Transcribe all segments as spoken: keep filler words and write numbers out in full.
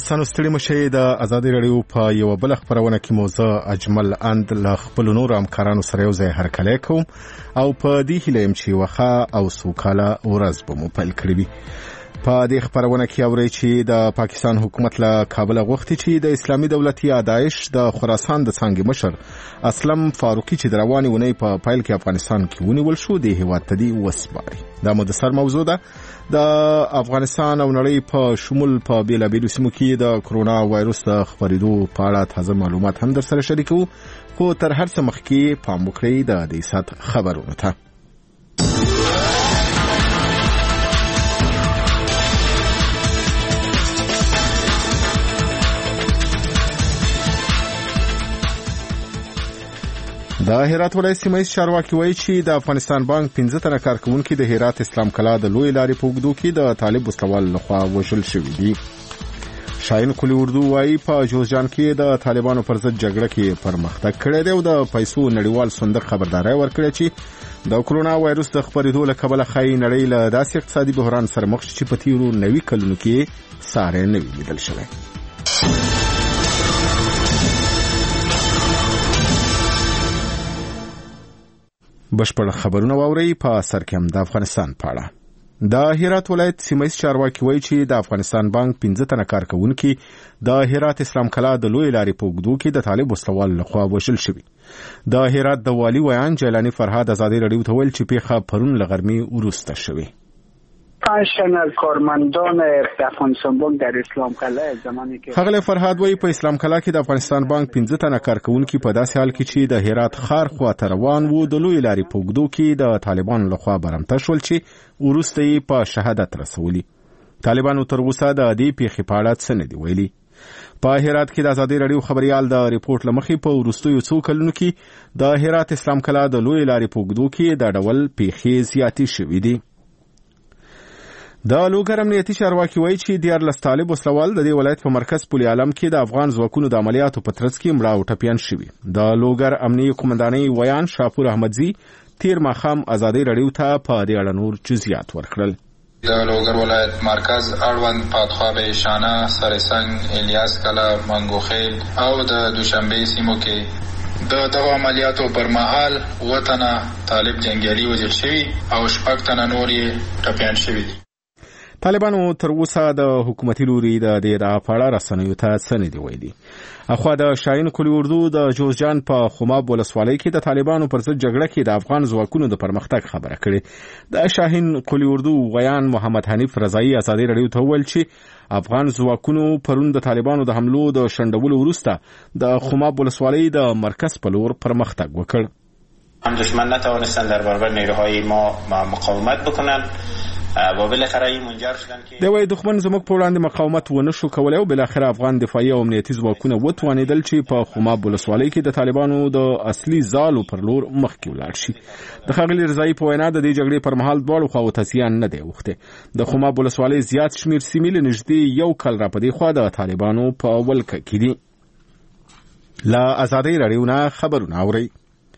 دوستانو ستړي مشه د ازادي رادیو په یو بل خبرونه کې موضوع اجمل اند ل خپل نور همکارانو سره یو ځای هرکلی کوم او په دې هیله يم چې وخا او سوکاله ورځ به مو پیل کړی وي. په دې خبرونه کې اوري چې د پاکستان حکومت له کابل غوښتي چې د اسلامي دولت یا داعش د خراسان د څنګه مشر اسلم فاروقي چې درواني ونی په پایل کې افغانستان کې ونیول شو د هیواد ته دی وسپاري. دا مو د سر موضوع ده. د افغانستان او نړۍ په شمول په بیلابیلو سیمو کې د کرونا وایروس د خپرېدو په اړه تازه معلومات هم در سره شریکو. خو تر هر څه مخکې پام وکړئ د دې سات خبرونو ته. د هرات ولایت سیمه چارواکي وایي چې د افغانستان بانک پنځه تنه کارکونکي د هرات اسلام کلا د لوی لارې په اوږدو کې د طالب وسلوال لخوا وژل شوي دي. شاهین کلی اردو وایي په جوزجان کې د طالبانو پر ضد جګړه کې پرمختګ کړی دی او د پیسو نړیوال صندوق خبرداري ورکړه چې د کرونا وایروس د خپرېدو له کبله ښایي نړۍ له داسې اقتصادي بحران سره مخ شي چې په تیرو نوي کلونو کې ساری نه وي لیدل شوی. بشپړ خبرونه واوري په سر کې هم د افغانستان په اړه. د هرات ولایت سیمه چارواکي وایي چې د افغانستان بانک پنځه تنه کارکونکي د هرات اسلام کلا د لوی لارې په اوږدو کې د طالب وسلوال لخوا وژل شوي. د هرات د والي ویان جیلانی فرهاد ازادي رادیو ته ویل چې پیښه پرون له غرمې وروسته شوې. پنج کارمندان افغانستان بانک در اسلام کلا زمانی که خغل فرهاد وی په اسلام کلا کې د افغانستان بانک پنځه تنه کارکونکي په داسې حال کې چې د هرات ښار خواته روان وو د لوی لارې په اوږدو کې د طالبانو لخوا برمته شول چې وروسته یې په شهادت رسولي. طالبانو تر اوسه د دې پیښې په اړه څه نه دي ویلي. په هرات کې د ازادي رادیو خبريال د ریپورت لمخې په وروستیو څو کلونو کې د هرات اسلام کلا د لوی لارې په اوږدو کې د ډول پیښې زیاتې شوې دي. د لوګر امنیتي چارواکي وایي چې دیارلس طالب وسلوال د دې ولایت په مرکز پل عالم کې د افغان ځواکونو د عملیاتو په ترڅ کې مړه او ټپیان شوي. د لوګر امنیتي قومندانۍ ویان شاپور احمدزي تیر ماښام ازادي رادیو ته په دې اړه نور جزئیات ورکړل. د لوګر ولایت مرکز اړوند پاتخواب شانه سرسنګ الیاس کلا منګوخیل او د دوشنبه سیمو کې د دغه عملیاتو پر مهال وطن طالب جنگیالي وژل شوي او شپږ تنه نور یې ټپیان شوي دي. طالبانو تر اوسه د حکومتي لوري د دې د اړه رسنیو ته څه نه دی ویلي. اخوا د شاهین کلی اردو د جوزجان په خماب ولسوالۍ کې د طالبانو پر ضد جګړه کې د افغان ځواکونو د پرمختګ خبره کړې. د شاهین کلی اردو ویان محمد حنیف رضایی ازادي رادیو ته ویل چې افغان ځواکونو پرون د طالبانو د حملو د شندولو وروسته د خماب ولسوالۍ د مرکز په لور پرمختګ وکړ. هم دشمن نتوانستند در برابر نیروهای ما مقاومت بکنند و بالاخره این منجر شدن که د وای دښمن زموږ په وړاندې مقاومت ونه شو کولای او بالاخره افغان دفاعي او امنیتي ځواکونه وتوانېدل چې په خماب ولسوالۍ کې د طالبانو د اصلي ځالو پر لور مخکې ولاړ شي. د ښاغلي رضایي په وینا د دې جګړې پر مهال دواړو خواو ته زیان نه دی اوښتی. د خماب ولسوالۍ زیات شمیر سیمې له نږدې یو کال را په دې خوا د طالبانو په ولکه کې دي. له ازادي رادیو نه خبرونه اورئ.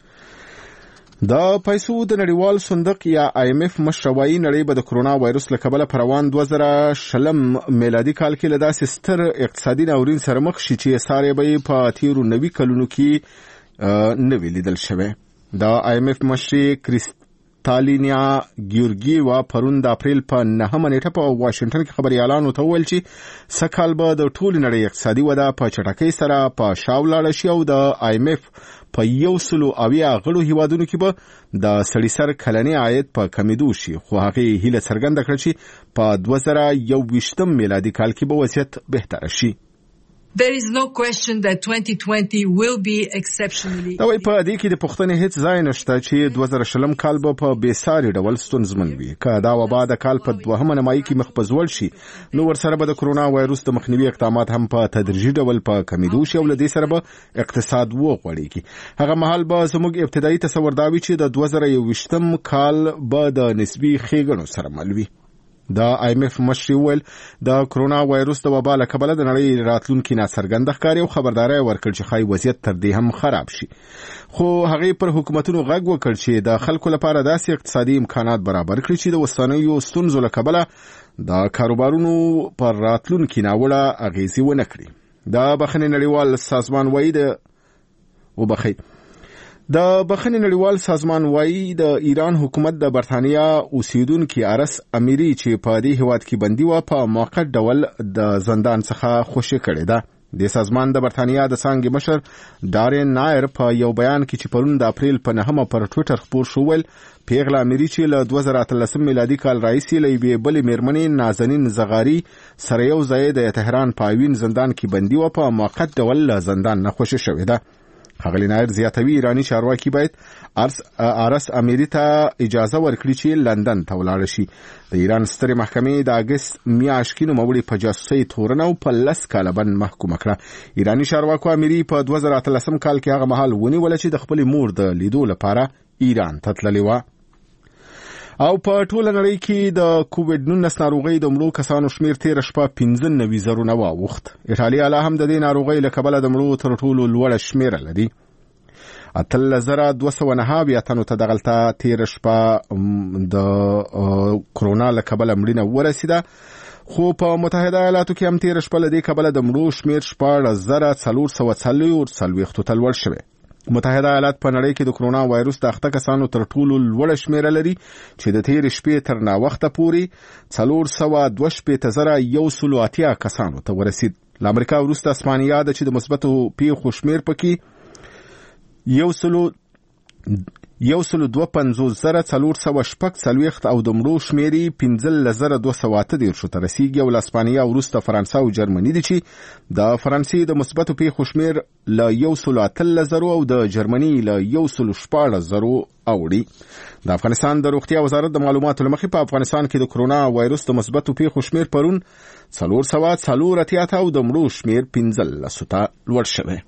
د پیسو د نړیوال صندوق یا آی ایم اف مشروعي نړۍ به د کرونا وایروس له کبله پر روان دوه زره شلم میلادي کال کې له داسې ستر اقتصادي ناورین سره مخ شي چې ساری به په تیرو نوي کلونو کې نه وی لیدل شوی. د آی ایم اف مشري کریستالینیا ګیورګیوا پرون د اپریل په نهمه نیټه په واشنگټن کې خبريالانو ته وویل چې سکهال به د ټولې نړۍ اقتصادي وده په چټکۍ سره په شا ولاړه شي او د آی ایم اف په یو سلو اویا غړو هیوادونو کې به د سړي سر کلنی عاید په کمیدو شي. خو هغه هیله څرګنده کړه چې په دوه زره یو ویشتم میلادي کال کې به وضعیت بهتر شي. There is no question that twenty twenty will be exceptionally. دا وایي په دې کې د پوښتنې هیڅ ځای نشته چې دوه زره شلم کال به په بېساري ډول ستونزمن وي. که دا وبا د کال په دوهمه نیمایي کې مخ په ځوړ شي نو ورسره به د کرونا وایروس د مخنیوي اقدامات هم په تدریجي ډول په کمیدو شي او له دې سره به اقتصاد وغوړېږي. هغه مهال به زموږ ابتدایي تصور دا وي چې د دوه زره یو ویشتم کال به د نسبي ښېګڼو سره مل وي. د آی ایم اف مشري ویل د کرونا وایروس د وبا له کبله د نړۍ راتلونکي ناڅرګنده ښکاري او خبرداری ورکړ چې ښایي وضعیت تر دې هم خراب شي. خو هغې پر حکومتونو غږ وکړ چې د خلکو لپاره داسې اقتصادي امکانات برابر کړي چې د اوسنیو ستونزو له کبله د کاروبارونو پر راتلونکي ناوړه اغیزې ونه کړي. د بخښنې نړیوال سازمان وایي د وبخښئ د بخښنې نړیوال سازمان وایي د ایران حکومت د برتانیا اوسیدونکي ارس امیری چې په دې هیواد کې بندي و په موقت ډول د زندان څخه خوشي کړې ده. د سازمان د برتانیا د څانګې مشر ډارین نایر په یو بیان کې چې پرون د اپریل په نهمه پر ټویټر خپور شو ویل پیغله امیری چې له دوه زره اتلسم میلادي کال راهیسې له یوې بلې میرمنې نازنین زغاري سره یو ځای د تهران په اوین زندان کې بندي و په موقت ډول له زندان نه خوشي شوې ده. ښاغلي نایر زیاتوي ایرانی چارواکي باید ارس امیری ته اجازه ورکړي چې لندن ته ولاړ شي. د ایران سترې محکمې د اګست میاشتې کې نوموړي په جاسوسۍ تورنه او په لس کاله بند محکومه کړه. ایرانی چارواکو امیری په دوه زره اتلسم کال کې هغه مهال ونیوله چې د خپلې مور د لیدو لپاره ایران ته تللې وه. او په ټوله نړۍ کې د کووډ نولس ناروغۍ د مړو کسانو شمیر تېره شپه پنځه نوي زرونه واوښت. ایټالیا لا هم د دې ناروغۍ له کبله د مړو تر ټولو لوړه شمیره لري. اتلس زره دوه سوه نهه اویا تنو ته دغلته تېره شپه د کرونا له کبله مړینه ورسېده، خو په متحده ایالاتو کې هم تېره شپه له دې کبله د مړو شمیر شپاړس زره څلور سوه څلوېښتو ته لوړ شوی. متحده ایالات په نړۍ کې د کرونا وایروس د اخته کسانو تر ټولو لوړه شمیره لري چې د تېرې شپې تر ناوخته پورې څلور سوه دوه شپېته زره یو سلو اتیا کسانو ته ورسید. له امریکا وروسته اسپانیا ده چې د مثبتو پیښو شمیر پکې یو سلو یو سلو دوه پنځوس زره څلور سوه شپږ څلوېښت او د مړو شمیر یې پنځلس زره دوه سوه اته دېرشو ته رسیږي. او له اسپانیا وروسته فرانسه او جرمني دي چې د فرانسې د مثبتو پیښو شمیر له یو سلو اتلس زرو او د جرمني له یو سلو شپاړس زرو اوړي. د افغانستان د روغتیا وزارت د معلوماتو له مخې په افغانستان کې د کرونا وایروس د مثبتو پیښو شمیر پرون څلور سوه څلور اتیا ته او د مړو شمیر پنځلسو ته لوړ شوی.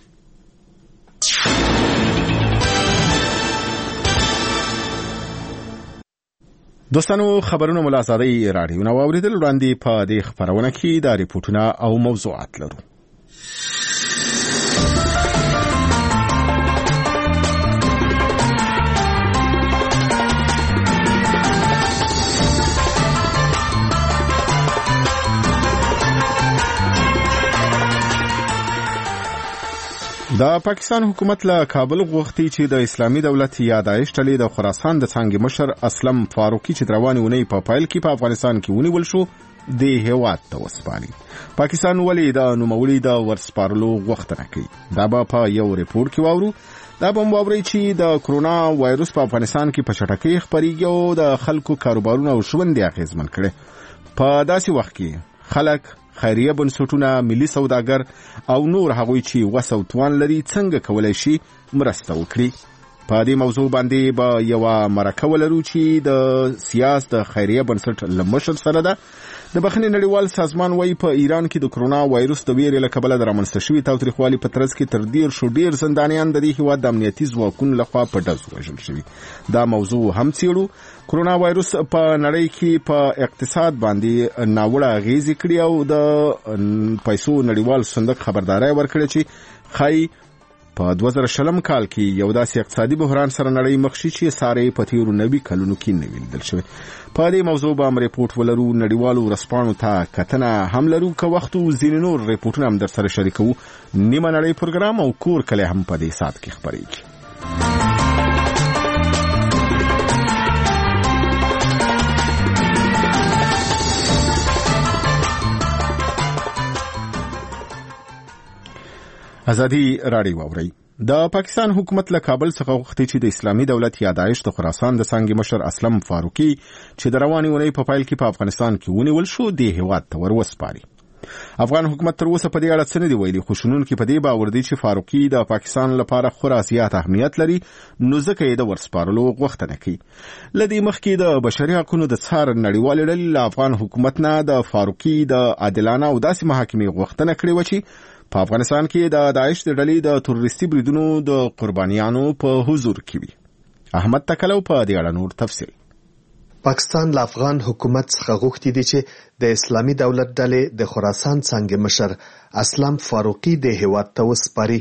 دوستانو خبرونه ملازادی راډیو نو اوریدل وړاندې په دې خبرونه کې د ریپورتونو او موضوعات لرو. د پاکستان حکومت له کابل غوښتي چې د اسلامي دولت یا داعش ډلې د خراسان د څانګې مشر اسلم فاروقي چې روانې اونۍ په پایل کې په افغانستان کې ونیول شو د هیواد ته وسپاري. پاکستان ولې د نوموړي د ورسپارلو غوښتنه کوي؟ دا به په یو ریپورت کې واورو. دا به واوري چې د کرونا وایروس په افغانستان کې په چټکۍ خپرېږي او د خلکو کاروبارونه او ژوند یې اغېزمن کړي. په داسې وخت کې خلک خیریه بنسټونه، ملي سوداګر او نور هغوی چې وس او توان لري څنګه کولای شي مرسته وکړي. په دې موضوع باندې به یوه مرکه ولرو چې د سیاس د خیریه بنسټ له مشر سره ده. د بخښنې نړیوال سازمان وایي په ایران کې د کرونا وایروس د ویرې له کبله د رامنځته شوي تاوتریخوالي په ترڅ کې تر دېرشو ډېر زندانیان د دې هېواد د امنیتي ځواکونو لخوا په ډز وژل شوي. دا موضوع هم څېړو. کرونا وایروس په نړۍ کې په اقتصاد باندې ناوړه اغېزې کړي او د پیسو نړیوال صندوق خبرداری ورکړې چې ښایي په دوه زره شلم کال کې یو داسې اقتصادي بحران سره نړۍ مخ شي چې ساري په تیرو نوي کلونو کې نه وي لیدل شوی. په دې موضوع به هم ریپورټ ولرو. نړیوالو ورځپاڼو ته کتنه هم لرو. که وخت و ځینې نور ریپورټونه هم در سره شریکوو. نیمه نړۍ پروګرام او کور کلی هم په دې ساعت کې خپرېږي. ازادي راډیو واوري. د پاکستان حکومت له کابل څخه غوښتي چې د اسلامي دولت یا داعش د خراسان د څانګې مشر اسلم فاروقي چې د روانې اونۍ په پایل کې په افغانستان کې ونیول شو د هیواد ته ور وسپاري. افغان حکومت تر اوسه په دې اړه څه نه دي ویلي، خو شنونکي په دې باور دي چې فاروقي د پاکستان لپاره خورا زیات اهمیت لري، نو ځکه یې د ورسپارلو غوښتنه کوي. له دې مخکې د بشري حقوقو د څار نړیوالې ډلې له افغان حکومت نه د فاروقي د عادلانه او داسې محاکمې غوښتنه کړې وه چې په افغانستان کې د داعش د ډلې د تروریستي بریدونو د قربانیانو په حضور کې وي. احمد تکلو په دې اړه نور تفصیل. پاکستان له افغان حکومت څخه غوښتي دي چې د اسلامي دولت ډلې د خراسان څانګې مشر اسلم فاروقي د هیواد ته وسپاري.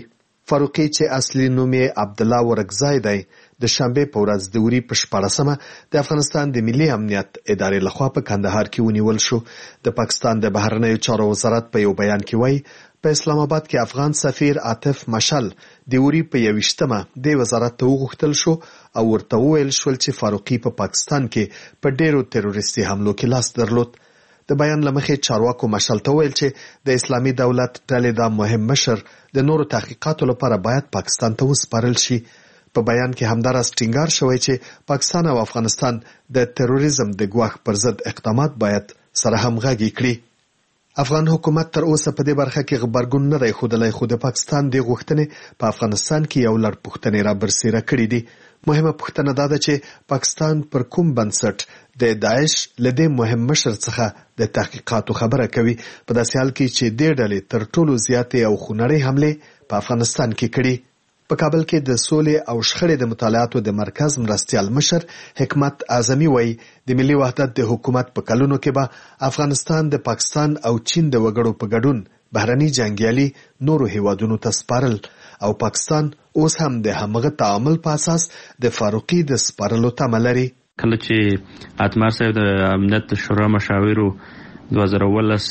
فاروقي چې اصلي نوم یې عبدالله ورکزی دی د شنبې په ورځ د اوري په شپاړسمه د افغانستان د ملي امنیت ادارې لخوا په کندهار کې ونیول شو. د پاکستان د بهرنیو چارو وزارت په یو بیان کې وایي په اسلام آباد کې افغان سفیر عاطف مشل د اوري په یویشتمه د وزارت ته وغوښتل شو او ورته وویل شول چې فاروقي په پا پاکستان کې په ډیرو تروریستي حملو کې لاس درلود. د بیان لمخې چارواکو مشل ته ویل چې د اسلامي دولت ډلې دا مهم مشر د نورو تحقیقاتو لپاره باید پاکستان ته وسپارل شي. په بیان کې همداراز ټینګار شوی چې پاکستان او افغانستان د تروریزم د ګواښ پر ضد اقدامات باید سره همغږي کړي. افغان حکومت تر اوسه په دې برخه کې غبرګون نه دی ښودلی، خو د پاکستان د غوښتنې په افغانستان کې یو لړ پوښتنې را برسېره کړي دي. مهمه پوښتنه دا ده چې پاکستان پر کوم بنسټ د داعش له دې مهم مشر څخه د تحقیقاتو خبره کوي، په داسې حال کې چې دې ډلې تر ټولو زیاتې او خونړۍ حملې په افغانستان کې کړي. په کابل کې د سولې او شخړې د مطالعاتو د مرکز مرستیال مشر حکمت اعظمي وایي د ملي وحدت د حکومت په کلونو کې به افغانستان د پاکستان او چین د وګړو په ګډون بهرني جنګیالي نورو هیوادونو ته سپارل او پاکستان اوس هم د همغه تعامل په اساس د فاروقي د سپارلو تمه لري. کله چې اتمر صاحب د امنیت شورا مشاورو دوه زره اوولس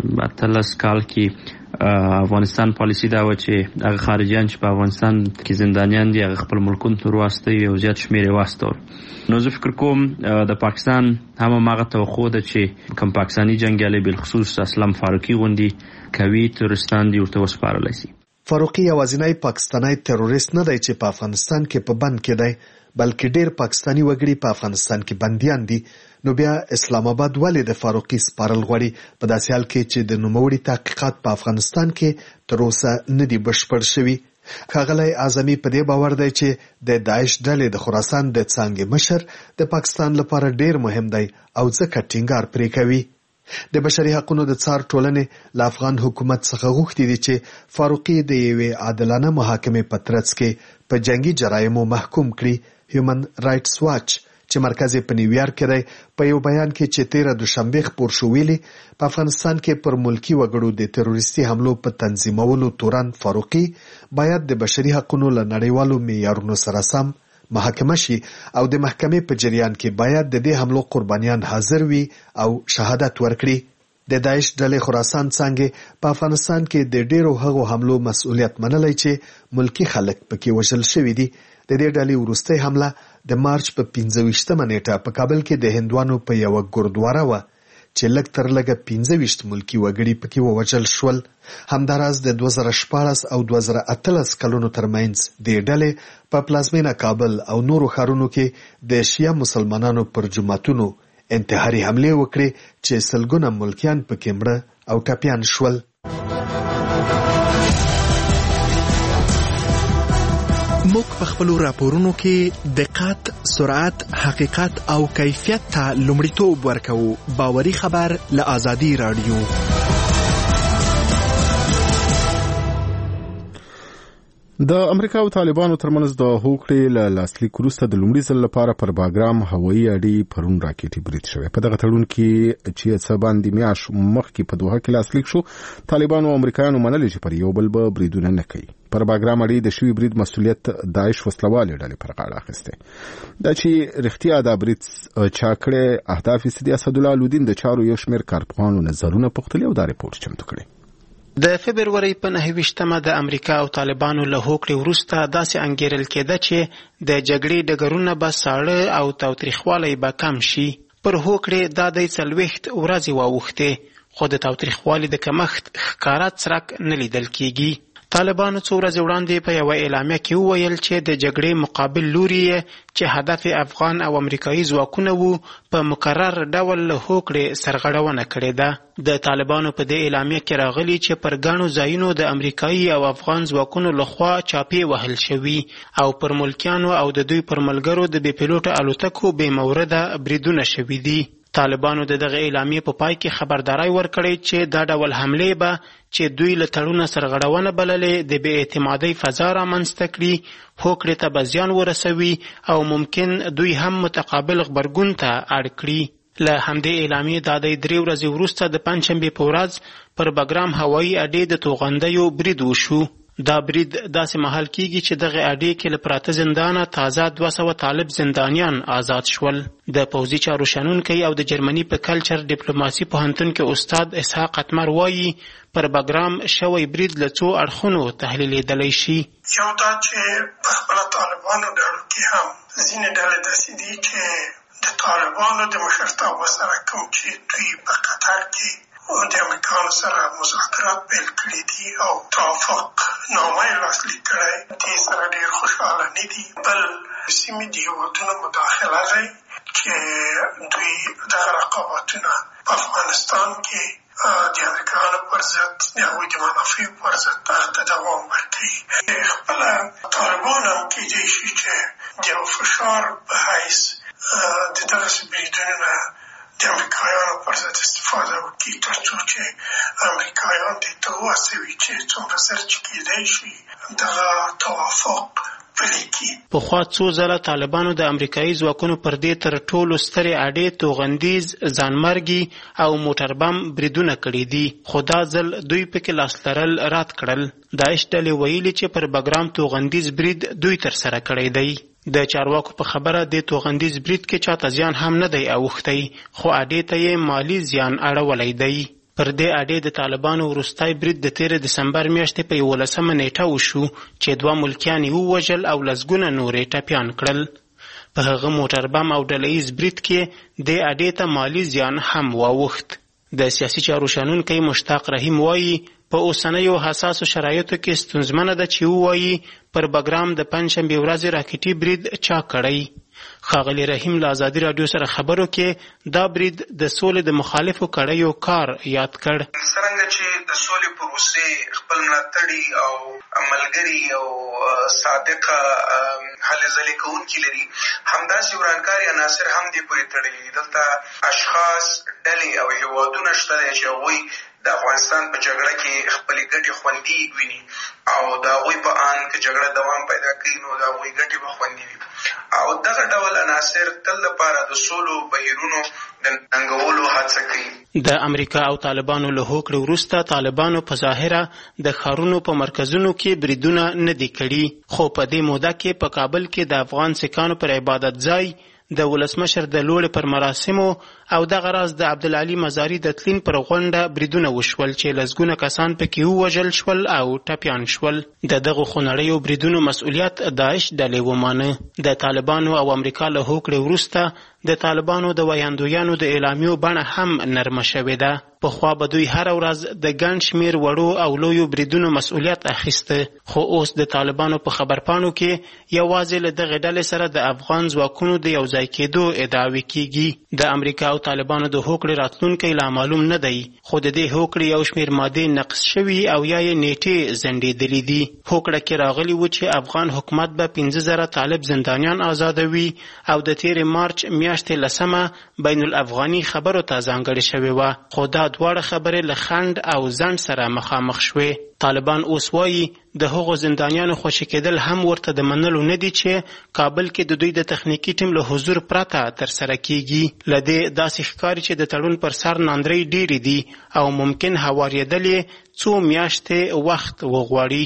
اتلس کال کې افغانستان پالیسی دا و چې هغه خارجيان چې په افغانستان کې زندانیان دي هغه خپل ملکونو ته واستوي او زیات شمېر یې واستول. نو زه فکر کوم د پاکستان هم هغه توقع ده چې کوم پاکستاني جنګیالي بالخصوص اسلام فاروقي غوندي کوي تورستان دي ورته وسپارلی شي. فاروقي یوازینی پاکستانی تروریست نه دی چې په افغانستان کې په بند کې دی، بلکې ډیر پاکستانی وګړي په افغانستان کې بنديان دي. نو بیا اسلام آباد ولې د فاروقي سپارل غواړي په داسې حال کې چې د نوموړي تحقیقات په افغانستان کې تر اوسه نه دي بشپړ شوي. ښاغلی اعظمي په دې باور دی چې د داعش ډلې د خراسان د څانګې مشر د پاکستان لپاره ډیر مهم دی او ځکه ټینګار پرې کوي. د بشري حقوقو د څار ټولنې له افغان حکومت څخه غوښتي دي چې فاروقي د یوې عادلانه محاکمې په ترڅ کې په جنگي جرایمو محکوم کړي. هیومن رایټس واچ چې مرکز په نیویارک کې دی په یو بیان کې چې تیره دوشنبه خپور شو ویلي په افغانستان کې پر ملکی وګړو د تروریستي حملو په تنظیمولو تورن فاروقي باید د بشري حقوقو له نړیوالو معیارونو سره سم محاکمه شي او د محکمې په جریان کې باید د دې حملو قربانیان حاضر وي او شهادت ورکړي. د داعش ډلې خراسان څانګې په افغانستان کې د ډیرو هغو حملو مسؤلیت منلی چې ملکی خلک پکې وژل شوي دي. د دې ډلې وروستۍ حمله د مارچ په پنځه ویشتمه نیټه په کابل کې د هندوانو په یوه ګردواره وه چې لږ تر لږه پنځه ویشت ملکي وګړي پکې ووژل شول. همداراز د دوه زره شپاړس او دوه زره اتلس کلونو ترمنځ دې ډلې په پلازمینه کابل او نورو ښارونو کې د شیعه مسلمانانو پر جوماتونو انتحاري حملې وکړې چې سلګونه ملکیان پکې مړه او ټپیان شول. موږ په خپلو راپورونو کې دقت، سرعت، حقیقت او کیفیت ته لومړیتوب ورکوو. باوري خبر له آزادي رادیو. د امریکا او طالبانو ترمنځ د هوکړې له لاسلیک وروسته د لومړي ځل لپاره پر باګرام هوایي اډې پرون راکټې برید شوې. په دغه تړون کې چې څه باندې میاشت مخکې په دوحه کې لاسلیک شو، طالبانو او امریکایانو منلي چې پر یو بل به بریدونه نه کوي. پر باګرام اډې د شوي برید مسؤلیت داعش وسلوالې ډلې پر غاړه اخیستی. دا چې رښتیا دا برید چا کړی، اهداف یې څه دي، اسدالله الودین د چارو یو شمېر کارپوهانو نظرونه پوښتلي او دا رپورټ چمتو کړی. د فبرورۍ په نهه ویشتمه د امریکا او طالبانو له هوکړې وروسته داسې انګیرل کېده چې د جګړې ډګرونه به ساړه او تاوتریخوالی به کم شي. پر هوکړې دا د څلوېښت ورځې واوښتې، خو د تاوتریخوالي د کمښت ښکاره څرک نه لیدل کېږي. طالبانو څو ورځې وړاندې په یوه اعلامیه کې وویل چې د جګړې مقابل لوري چې هدف افغان او امریکایي ځواکونه وو په مکرر ډول له هوکړې سرغړونه کړې ده. د طالبانو په دې اعلامیه کې راغلي چې پر ګڼو ځایونو د امریکایي او افغان ځواکونو لخوا چاپې وهل شوي او پر ملکیانو او د دوی پر ملګرو د بې پیلوټه الوتکو بې مورده بریدونه شوي دي. طالبانو د دغه اعلامیې په پای کې خبرداري ورکړې چې دا ډول حملې به چې دوی له تړونه سرغړونه بللې د بې اعتمادۍ فضا رامنځته کړي، هوکړې ته به زیان ورسوي او ممکن دوی هم متقابل غبرګون ته اړ کړي. له همدې اعلامیې دا د درې ورځې وروسته د پنجشنبې په ورځ پر بګرام هوایي اډې د توغندیو برید وشو. دا برید داسې مهال کیږي چې دغه اډې کې له پراته زندانه تازه دوه سوه طالب زندانیان آزاد شول. د پوځي چارو شنونکی او د جرمني په کلچر ډیپلوماسي پوهنتون کې استاد اسحاق اتمر وایي پر بګرام شوی برید له څو اړخونو تحلیلیدلی شي. یو دا چې په خپله طالبانو ډلو کې هم ځینې ډلې داسې دي چې د طالبانو د مشرتابه سره کوم چې دوی په قطر کې او د امریکانو سره مذاکرات پیل کړي دي او توافق نامه یې لاسلیک کړی، دې سره ډېر خوشحاله نه دي. بل سیمې د هېوادونو مداخله دی چې دوی دغه رقابتونه په افغانستان کې د امریکانو پر ضد د هغوی د منافعو پر ضد هغه ته دوام ورکوي. خپله طالبان هم کېدای شي چې د یو فشار په حیث د دغسې بریدونو نه د امریکایانو پر ضد استفاده وکړي تر څو چې امریکایان دې ته وهڅوي چې څومره ژر چې کېدای شي دغه توافق پلی کړي. پخوا څو ځله طالبانو د امریکایي ځواکونو پر دې تر ټولو سترې اډې توغندیز، ځانمرګي او موټر بم بریدونه کړي دي، خو دا ځل دوی پکې لاس لرل رد کړل. داعش ډلې ویلي چې پر بګرام توغندیز برید دوی ترسره کړی دی. د چارواکو په خبره د توغندیز برید کې چاته زیان هم نه دی اوښتی، خو اډې ته یې مالی زیان اړولی دی. پر دې اډې د طالبانو وروستی برید د تېرې دسمبر میاشتې په یولسمه نیټه وشو چې دوه ملکیان یې ووژل او لسګونه نور یې ټپیان کړل. په هغه موټر بم او ډلهییز برید کې دې اډې ته مالی زیان هم واوښت. د سیاسي چارو شنونکی مشتاق رحیم وایي په اوسنیو حساسو شرایطو کې ستونزمنه ده چې ووایي پر بګرام د پنجشنبې ورځې راکټي برید چا کړی. ښاغلي رحیم له ازادي راډیو سره خبرو کې دا برید د سولې د مخالفو کړیو کار یاد کړ. څرنګه چې د سولې پروسې خپل ملاتړي او ملګري او صادقه هلې ځلې کوونکي لري، همداسې ورانکاري عناصر هم دې پورې تړلي دي. دلته اشخاص، ډلې او هېوادونه شته دی چې هغوی د افغانستان په جګړه کې خپلې ګټې خوندي ویني او د هغوی په آن که جګړه دوام پیدا کوي نو د هغوی ګټې به خوندي وي. او دغه ډول عناصر تل لپاره د سولو بهیرونو د ننګولو هڅه کوي. د امریکا او طالبانو له هوکړې وروسته طالبانو په ظاهره د ښارونو په مرکزونو کې بریدونه نه دي کړي، خو په دې موده کې په کابل کې د افغان سیکانو پر عبادت ځای د ولسمشر د لوړې پر مراسمو او دغه راز د عبدالعلي مزاري د تلین پر غونډه بریدونه وشول چې لسګونه کسان پکې ووژل شول او ټپیان شول. د دغو خونړیو بریدونو مسؤلیت داعش ډلې ومانه. د طالبانو او امریکا له هوکړې وروسته د طالبانو د ویاندویانو د اعلامیو بڼه هم نرمه شوې ده. پخوا به دوی هره ورځ د ګڼ شمېر وړو او لویو بریدونو مسؤلیت اخیسته، خو اوس د طالبانو په خبرپاڼو کې یوازې له دغې ډلې سره د افغان ځواکونو د یوځای کېدو ادعاوې کېږي. د امریکا او طالبانو د هوکړې راتلونکی لا معلوم نه دی، خو د دې هوکړې یو شمېر مادې نقض شوي او یا یې نیټې ځنډېدلې دي. هوکړه کې راغلي و چې افغان حکومت به پنځه زره طالب زندانیان آزادوي او د تېرې مارچ میاشتې لسمه بین الافغاني خبرو ته ځانګړې شوې وه، خو دا دواړه خبرې له خنډ او ځنډ سره مخامخ شوې. طالبان اوس وایي د هغو زندانیانو خوشي کېدل هم ورته د منلو نه دي چې کابل کې د دوی د تخنیکي ټیم له حضور پرته ترسره کیږي. له دې داسې ښکاري چې د تړون پر سر ناندرۍ ډېرې دي او ممکن هوارېدل یې څو میاشتې وخت وغواړي.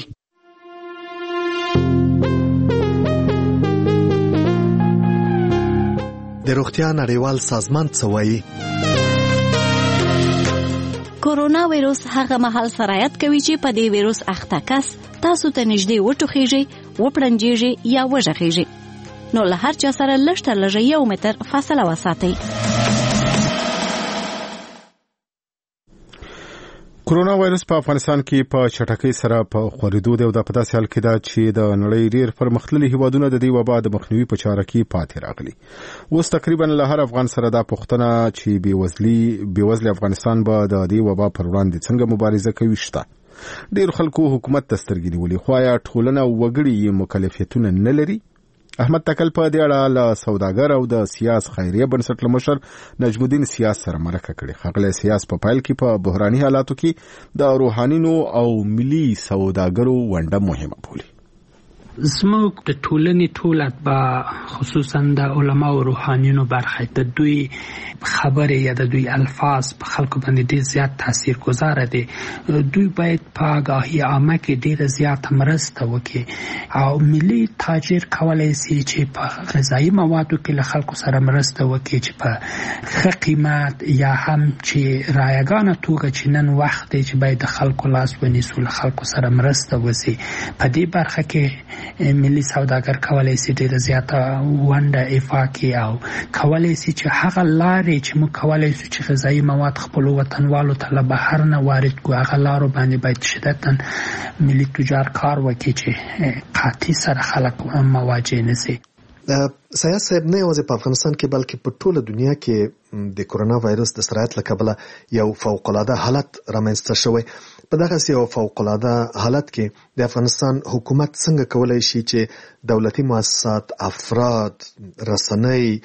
د روغتیا نړیوال سازمان څه وایي؟ کورونا ویروس هغه مهال سرایت کوي چې په دې ویروس اخته کس تاسو ته نږدې وټوخیږي، وپړنجیږي یا وژغیږي، نو له هر چا سره لږ تر لږه یو متر فاصله وساتئ. کورونا وایرس په افغانستان کې په چټکۍ سره په خورېدو دی او دا په داسې حال کې ده چې د نړۍ ډېر پرمختللي هېوادونه د دې وبا د مخنیوي په چاره کې پاتې راغلي. اوس تقریبا له هر افغان سره دا پوښتنه چې بېوزلي بېوزلي افغانستان به د دې وبا پر وړاندې څنګه مبارزه کوي شته. ډېر خلکو حکومت ته سترګې نیولې، خو آیا ټولنه وګړي یې مکلفیتونه نه لري؟ احمد تکل په دې اړه له سوداګر او د سیاس خیریه بنسټ له مشر نجم الدین سیاس سره مرکه کړې. ښاغلی سیاس په پیل کې په بحراني حالاتو کې د روحانینو او ملي سوداګرو ونډه مهمه بولي. زموږ د ټولنې ټول اتباع خصوصا د علما او روحانینو برخه د دوی خبرې یا د دوی الفاظ په خلکو باندې ډېر زیات تاثیر گذاره دي. دوی باید په آګاهي عامه کې ډیره زیاته مرسته وکړي او ملي تاجر کولای شي چې په غذایي موادو کې له خلکو سره مرسته وکړي چې په ښه قیمت یا هم چې رایګانه توګه چې نن وخت دی چې باید د خلکو لاس ونیسو له خلکو سره مرسته وشي. په دې برخه کې ملي سوداګر کولای شي ډیره زیاته ونډه ایفا کړي او کولای شي چې هغه لارې چې موږ کولای شو چې غذایي مواد خپلو وطنوالو ته له بهر نه وارد کړو هغه لارو باندې باید شدتاً ملي تجار کار وکړي چې قحطي سره خلک مواجه نه شي. سیاست صاحب نه یوازې په افغانستان کې بلکې په ټوله دنیا کې د کرونا وایرس د سرایت له کبله یو فوق العاده حالت رامنځته شوی. په دغه یو فوق العاده حالت کې د افغانستان حکومت څنګه کولای شي چې دولتي مؤسسات، افراد، رسنۍ،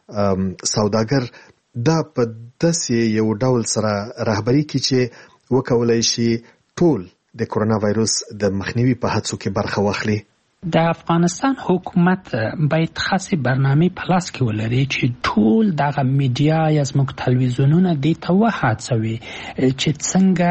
سوداګر دا په داسې یو ډول سره رهبري کوي چې وکولای شي ټول د کرونا وایرس د مخنیوي په هڅو کې برخه واخلي. د افغانستان حکومت باید خاصه برنامه په لاس کې ولري چې ټول دغه میډیا یا زموږ تلویزیونونه دې ته وهڅوي چې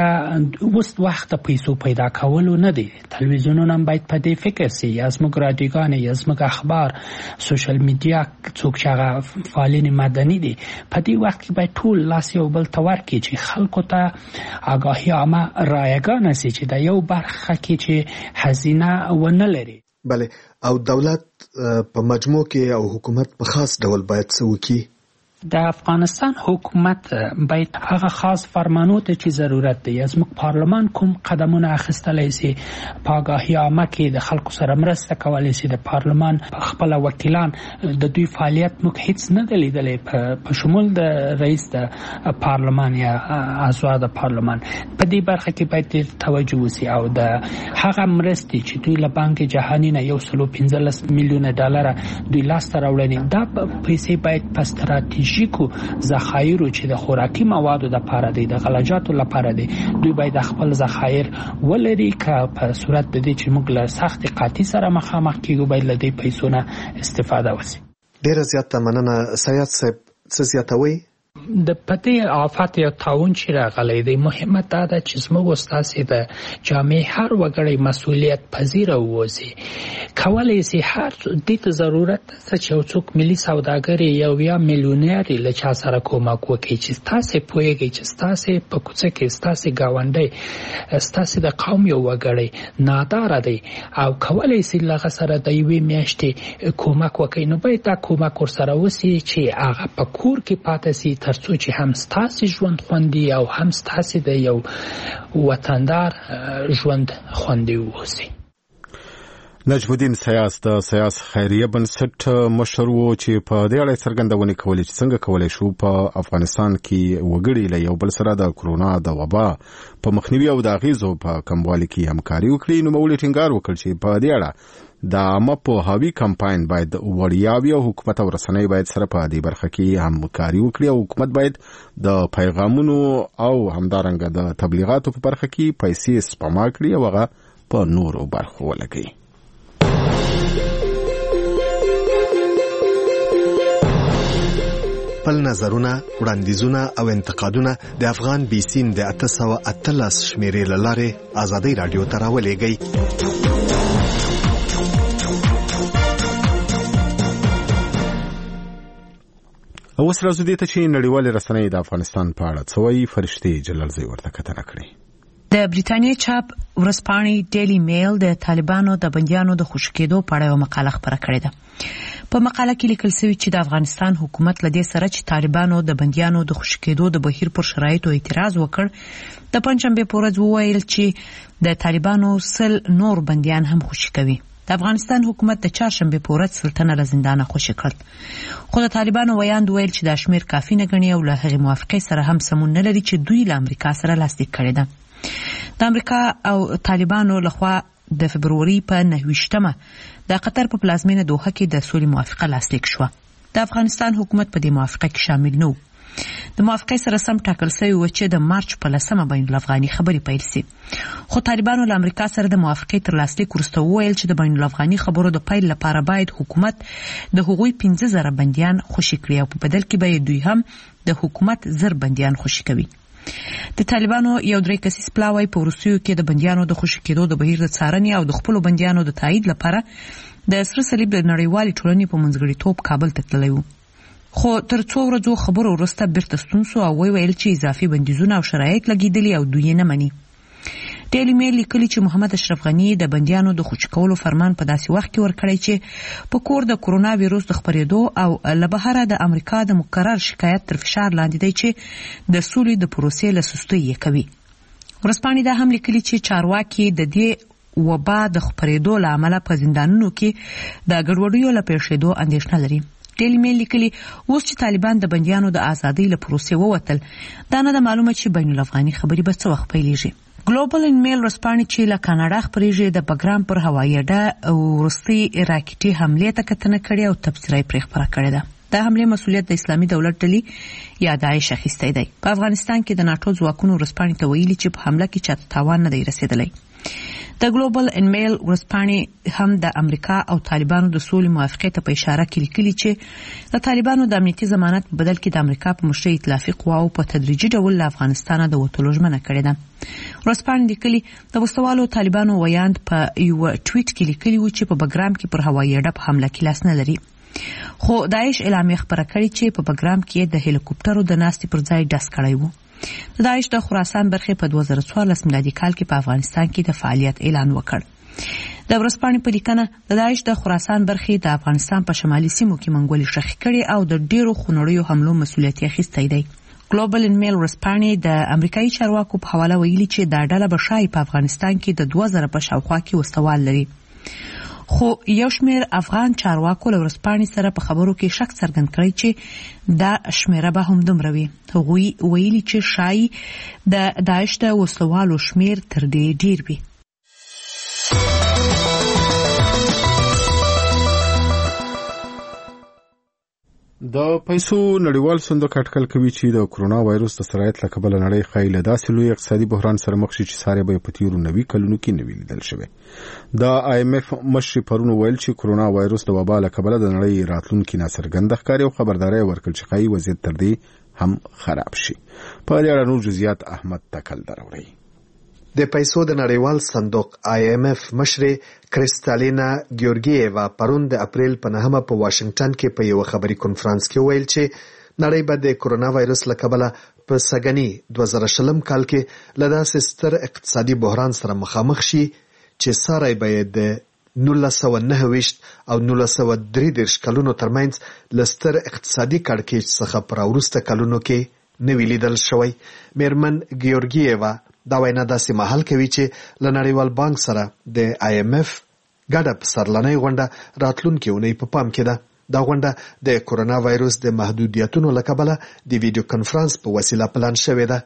څنګه اوس وخت پیسو پیدا کولو نه دي. تلویزیونونه باید په دې فکر سي یا زموږ رادیوګان یا زموږ اخبار، سوشل میډیا څوک چې هغه فعالین مدني دي په دې وخت کې باید ټول لاس یو بل ته ورکړي چې خلکو ته آگاهي عامه رایګانه سي چې د یو برخه کې چې خزینه ونه لري. بله، او دولت په مجموع کې او حکومت په خاص ډول باید څه وکړي؟ د افغانستان حکومت باید هغه خاص فرمانو ته چې ضرورت دی زموږ پارلمان کوم قدمونه اخیستلی شي په آګاهي عامه کې د خلکو سره مرسته کولی شي. د پارلمان خپل وکیلان د دوی فعالیت موږ هیڅ نه دی لیدلی په شمول د رئیس د پارلمان یا اعضا د پارلمان. په دې برخه کې باید توجه وشي او د هغه مرستې چې دوی له بانک جهاني نه یو سلو پنځلس میلیونه ډالره دوی لاسته راوړي دا پیسې باید په ستراتیژي کو ذخایر چې د خوراکي موادو د لپاره دي، د غلجاتو لپاره دي، دوی باید خپل ذخایر ولري که په صورت د دې چې موږ له سخت قحطي سره مخامخ کیږو باید له دې پیسو نه استفاده وشي. ډیره زیاته مننه. سیاست صاحب څه زیاتوي؟ د پدې آفات یا تعاون چې راغلی دی مهمه دا ده چې زموږ استاسې د جامعې هر وګړی مسؤلیت پذیره ووځي. کولی شي هر دې ته ضرورت ده چې یو څوک ملي سوداګر یا یا میلیونر له چا سره کومک وکړي چې تاسې پوهیږئ چې تاسې په کوڅه کې تاسې ګاونډی تاسې د قوم یو وګړی ناداره دی او کولی شي له هغه سره د یوې میاشتې کومک وکړي نو باید دا کومک ورسره وشي چې هغه په کور کې پاتې شي ترڅو چې هم ستاسې ژوند خوندي او هم ستاسې د یو وطندار ژوند خوندي ووسي. نجم الدین سیاس د سیاس خیریه بنسټ مشر و چې په دې اړه څرګندونې کولې چې څنګه کولای شو په افغانستان کې وګړي له یو بل سره د کرونا د وبا په مخنیوي او د اغیزو په کموالي کې همکاري وکړي. نو مولوی ټینګار وکړ چې په دې اړه د عامه پوهاوي کمپاین باید وړیا او حکومت او رسنۍ باید سره په دې برخه کې همکاري وکړي او حکومت باید د پیغامونو او همدارنګه د تبلیغاتو په برخه کې پیسې سپما کړي او هغه په نورو برخو ولګي. خپل نظرونه، وړاندیزونه او انتقادونه د افغان بي سین د اته سوه اتلس شمیرې له لارې ازادي رادیو ته راولېږئ. اوس راځو دې ته چې نړیوالې رسنۍ د افغانستان په اړه څه وایي. فرشتې جلالزی ورته کتنه کړې. د بریټانیا چاپ ورځپاڼې ډیلی میل د طالبانو د بندیانو د خوشي کېدو په اړه یوه مقاله خپره کړې ده. په مقاله کې لیکل شوی چې د افغانستان حکومت له دې سره چې طالبانو د بندیانو د خوشي کېدو د بهیر پر شرایطو اعتراض وکړ د پنځشنبه په ورځ وویل چې د طالبانو سل نور بندیان هم خوشي کوي. د افغانستان حکومت د چهارشنبه په ورځ سلطنه له زندانه خوشي کړ خو د طالبانو ویاند ویل چې دا شمیر کافي نه ګڼي او له هغې موافقې سره هم سمون نه لري چې دوی له امریکا سره لاسلیک کړې ده. د امریکا او طالبانو لخوا د فبروري په نهه ویشتمه د قطر په پلازمینه دوحه کې د سولې موافقه لاسلیک شوه. د افغانستان حکومت په دې موافقه کې شامل نه و. د موافقې سره سم ټاکل شوی و چې د مارچ په لسمه بین الافغاني خبرې پیل شي. خو طالبانو له امریکا سره د موافقې تر لاسلیک وروسته وویل چې د بین الافغاني خبرو د پیل لپاره باید حکومت د هغوی پنځه زره بندیان خوشي کړي او په بدل کې به دوی هم د حکومت زر بندیان خوشي کوي. د طالبانو یو درې کسیز پلاوی په روسیو کې د بندیانو د خوشي کېدو د بهیر د څارنې او د خپل بندیانو د تایید لپاره د سره صلیب د نړیوالې ټولنې په منځګړیتوب کابل ته تللی و. خو تر څو ورځو خبرو وروسته بیرته ستون شو او ویل چې اضافي بندیزونه او شرایط لګیدلي او دوی نه مني. ډیلی میل لیکلي چې محمد اشرف غنی د بندیانو د خوشي کولو فرمان په داسې وخت کې ورکړی چې په کور د کرونا وایروس د خپرېدو او له بهره د امریکا د مقرر شکایت تر فشار لاندې دی چې د سولې د پروسې له سستۍ یې کوي. ورځپاڼې دا هم لیکلي چې چارواکي د دې وبا د خپرېدو له امله په زندانونو کې د ګډوډیو له پیښېدو اندېښنه لري. ډیلی میل لیکلي اوس چې طالبان د بندیانو د ازادۍ له پروسې ووتل دا نه ده معلومه چې بین الافغاني خبرې به څه وخت پیلېږي. ګلوبل ان میل ورځپاڼې چې له کاناډا خپرېږي د بګرام پر هوایي اډه وروستۍ راکټي حملې ته کتنه کړې او تبصره یې پرې خپره کړې ده. د حملې مسؤلیت د اسلامي دولت ډلې یا داعش اخیستی دی. په افغانستان کې د ناټو ځواکونو ورځپاڼې ته ویلي چې په حمله کې چاته تاوان نه دی رسېدلی. د ګلوبل ان میل ورځپاڼې هم د امریکا او طالبانو د سولې موافقې ته په اشاره کې لیکلي چې د طالبانو د امنیتي ضمانت په بدل کې د امریکا په مشرۍ ائتلافي قواو په تدریجي ډول له افغانستانه د وتلو ژمنه کړې ده. ورځپاڼې لیکلي د وسوالو طالبانو ویاند په یو ټویټ کې لیکلي و چې په بګرام کې پر هوایي اډه په حمله کې لاس نه لري. خو داعش اعلامیه خپره کړې چې په بګرام کې د هلیکوپټرو د ناستې پر ځای ډز کړی و. د داعش د خراسان برخې په دوه زره څوارلس میلادي کال کې په افغانستان کې د فعالیت اعلان وکړ. د ورځپاڼې په لیکنه د داعش د خراسان برخې د افغانستان په شمالي سیمو کې منګولې شخې کړې او د ډیرو خونړیو حملو مسؤلیت یې اخیستی دی. ګلوبل ان میل ورځپاڼې د امریکایي چارواکو په حواله ویلي چې دا ډله به ښایي په افغانستان کې د دوه زره په شاوخوا کې وسوال لري. خو یو شمیر افغان چارواکو له ورځپاڼې سره په خبرو کې شک څرګند کړی چې دا شمیره به هم دومره وي. هغوی ویلي چې ښایي د داعش د وسلوالو شمیر تر دې ډیر وي. د پیسو نړیوال صندوق اټکل کوي چې د کرونا وایروس د سرایت له کبله نړۍ ښایي له داسې لوی اقتصادي بحران سره مخ شي چې ساري به په تیرو نوي کلونو کې نه وي لیدل شوی. د آی ایم ایف مشر پرون ویل چې کرونا وایروس د وبا له کبله د نړۍ راتلونکي ناڅرګنده ښکاري او خبرداري ورکړل چې ښایي وضعیت تر دې هم خراب شي. په دې اړه نور جزئیات احمد تکل دروړي. د پیسو د نړیوال صندوق آی ایم ایف مشر کریستالینا ګیورګیېوا پرون د اپریل په نهمه په واشنگټن کې په یو خبري کنفرانس کې ویل چې نړۍ به د کرونا وایرس له کبله په سګنی دوه زره شلم کال کې له داسې ستر اقتصادي بحران سره مخامخ شي چې ساري به د نولس سوه نهه ویشت او نولس سوه درې دېرش کلونو ترمنځ له ستر اقتصادي کړکېچ څخه پر وروسته کلونو کې نه وی لیدل شوی. میرمن ګیورګیېوا دا وینا داسې مهال کوي چې له نړیوال بانک سره د آی ایم ایف ګډه پسرلنۍ غونډه راتلونکې اونۍ په پام کې ده. دا غونډه د کرونا وایروس د محدودیتونو له کبله د ویډیو کنفرانس په وسیله پلان شوې ده.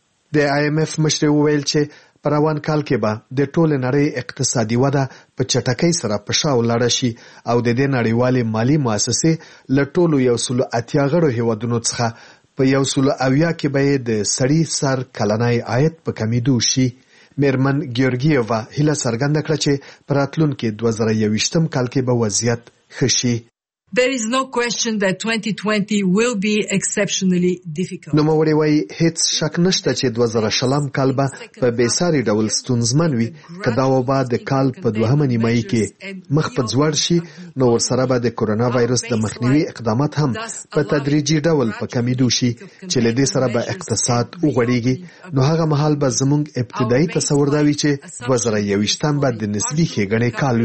د آی ایم ایف مشر وویل چې په روان کال کې به د ټولې نړۍ اقتصادي وده په چټکۍ سره په شا ولاړه شي او د دې نړیوالې مالي مؤسسې له ټولو یو سلو اتیا غړو هیوادونو څخه په یو سلو اویا کې به د سړي سر کلنی عاید په کمیدو شي. میرمن ګیورګیېوا هیله څرګنده کړه چې په راتلونکي دوه زره یوویشتم کال کې به وضعیت ښه شي. There is no question that twenty twenty will be exceptionally difficult. نو موري وای هیڅ شک نشته چې دوه زره شلم کال به په بیساري ډول ستونزمن وي. کدا وبا د کال په دوهمه نیمایي کې مخ په ځوړ شي نو ورسره به د کرونا وایروس د مخنیوي اقدامات هم په تدریجي ډول په کمیدو شي چې له دې سره به اقتصاد وغوړیږي. نو هغه مهال به زموږ ابتدایي تصور دا وي چې دوه زره یوویشتم به د نسبي ښېګڼې کال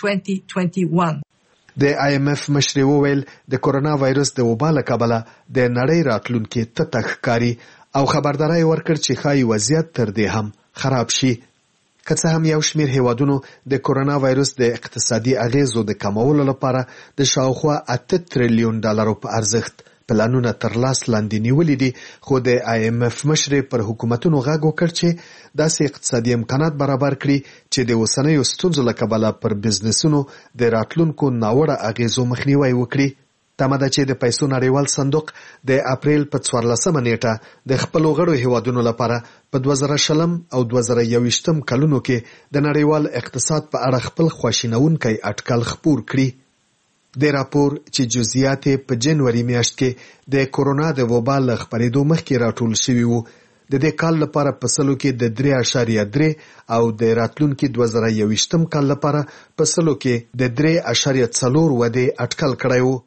وي. د آی ایم ایف مشر وویل د کرونا وایروس د وبا له کبله د نړۍ راتلونکي ته ښکاري او خبرداري ورکړ چې ښایي وضعیت تر دې هم خراب شي. که څه هم یو شمیر هیوادونو د کرونا وایروس د اقتصادي اغیزو د کمولو لپاره د شاوخوا اته تریلیون ډالرو په ارزښت پلانونه تر لاس لاندې نیولې دي، خو د آی ایم ایف مشر پر حکومتونو غږ وکړ چې داسې اقتصادي امکانات برابر کړي چې د اوسنیو ستونزو له کبله پر بزنسونو د راتلونکو ناوړه اغیزو مخنیوی وکړي. تمه ده چې د پیسو نړیوال صندوق د اپریل په څوارلسمه نیټه د خپلو غړو هیوادونو لپاره په دوه زره شلم او دوه زره یوویشتم کلونو کې د نړیوال اقتصاد په اړه خپل خواشینونکی اټکل خپور کړي. د راپور چې جزئیات په جنوري میاشت کې د کرونا د وبا له خپرېدو مخکې راټول شوي وو، د دې کال لپاره په سلو کې د درې اشاریه درې او د راتلونکي دوه زره یوویشتم کال لپاره په سلو کې د درې اشاریه څلور ودې اټکل کړی و.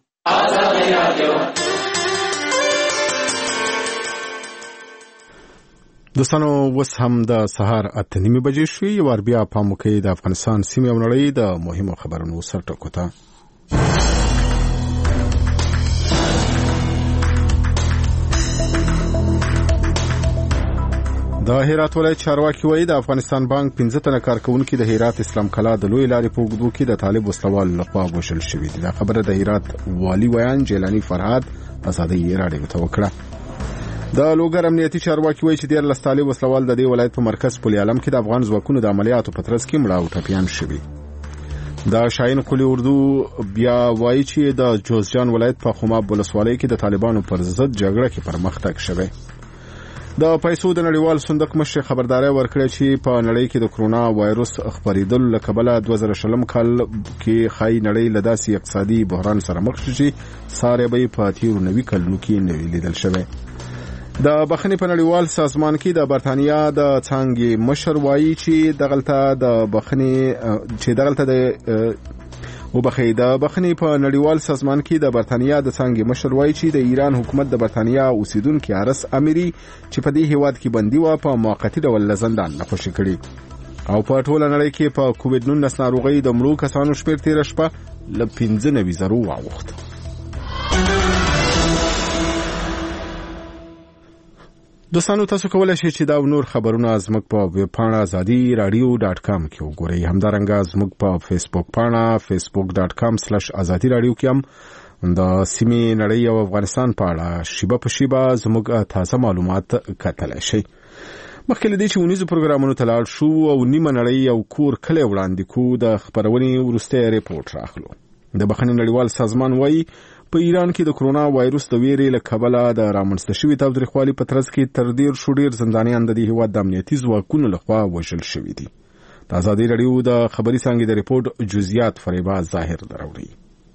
دوستانو وس هم د سهار اته نیمې بجې شوې. یو وار بیا پام وکړئ د افغانستان سیمې او نړۍ د مهمو خبرونو سرټکو ته. د هرات ولایت چارواکي وایي د افغانستان بانک پنځه تنه کارکونکي د هرات اسلام کلا د لوی لارې په اوږدو کې د طالب وسلوال لخوا وژل شوي دي. دا خبره د هرات والي ویان جیلانی فرهاد ازادي راډیو ته وکړه. د لوګر امنیتي چارواکي وایي چې دیارلس طالب وسلوال د دې ولایت په مرکز پل عالم کې د افغان ځواکونو د عملیاتو په ترڅ کې مړه او ټپیان شوي. د شاهین قلی اردو بیا وایي چې د جوزجان ولایت په خماب ولسوالۍ کې د طالبانو پر ضد جګړه کې پرمختګ شوی. د پیسو د نړیوال صندوق مشر خبرداري ورکړه چې په نړۍ کې د کرونا وایروس خپرېدل له کبله دوه زره شلم کال کې خای نړۍ له داسې اقتصادي بحران سره مخ شي ساره به په تیرو نوي کلونو کې نوي لیدل شوی. د بخښنې په نړیوال سازمان کې د برتانیا د څانګې مشر وایي چې دغلته د بخښنې چې دغلته د وبخښي د بخښنې په نړیوال سازمان کې د برتانیا د څانګې مشر وایي چې د ایران حکومت د برتانیا اوسیدونکو ارس اميري چې په دې هیواد کې بندي و په موقتی ډول لزندان نه خوشي کړي او په ټوله نړۍ کې په کووډ نولس ناروغي د مړو کسانو شمېر تیر شپه ل پنځه نوي زرو واوښت. دوستانو تاسو کولای شئ چې دا نور خبرونه زموږ په ویب پاڼه ازادي رادیو ډاټ کام کې وګورئ. همدارنګه زموږ په فیسبوک پاڼه فیسبوک ډاټ کام سلیش ازادي رادیو کې هم د سیمې نړۍ او افغانستان په اړه شیبه په شیبه زموږ تازه معلومات کتلای شئ. مخکې له دې چې ونیزو پروګرامونو ته لاړ شو او نیمه نړۍ او کور کلی وړاندې کو د خبرونې وروستی ریپورټ راخلو. د بخښنې نړیوال سازمان وایي په ایران کې د کرونا وایروس د ویرې له کبله د رامنځته شوي تاوتریخوالي په ترڅ کې تر ډیر شو ډیر زندانیان د دې هیواد د امنیتي ځواکونو لخوا وژل شوي دي. د ازادي رادیو د خبري څانګې د ریپورټ جزئیات فریبا ظاهر دراوړي.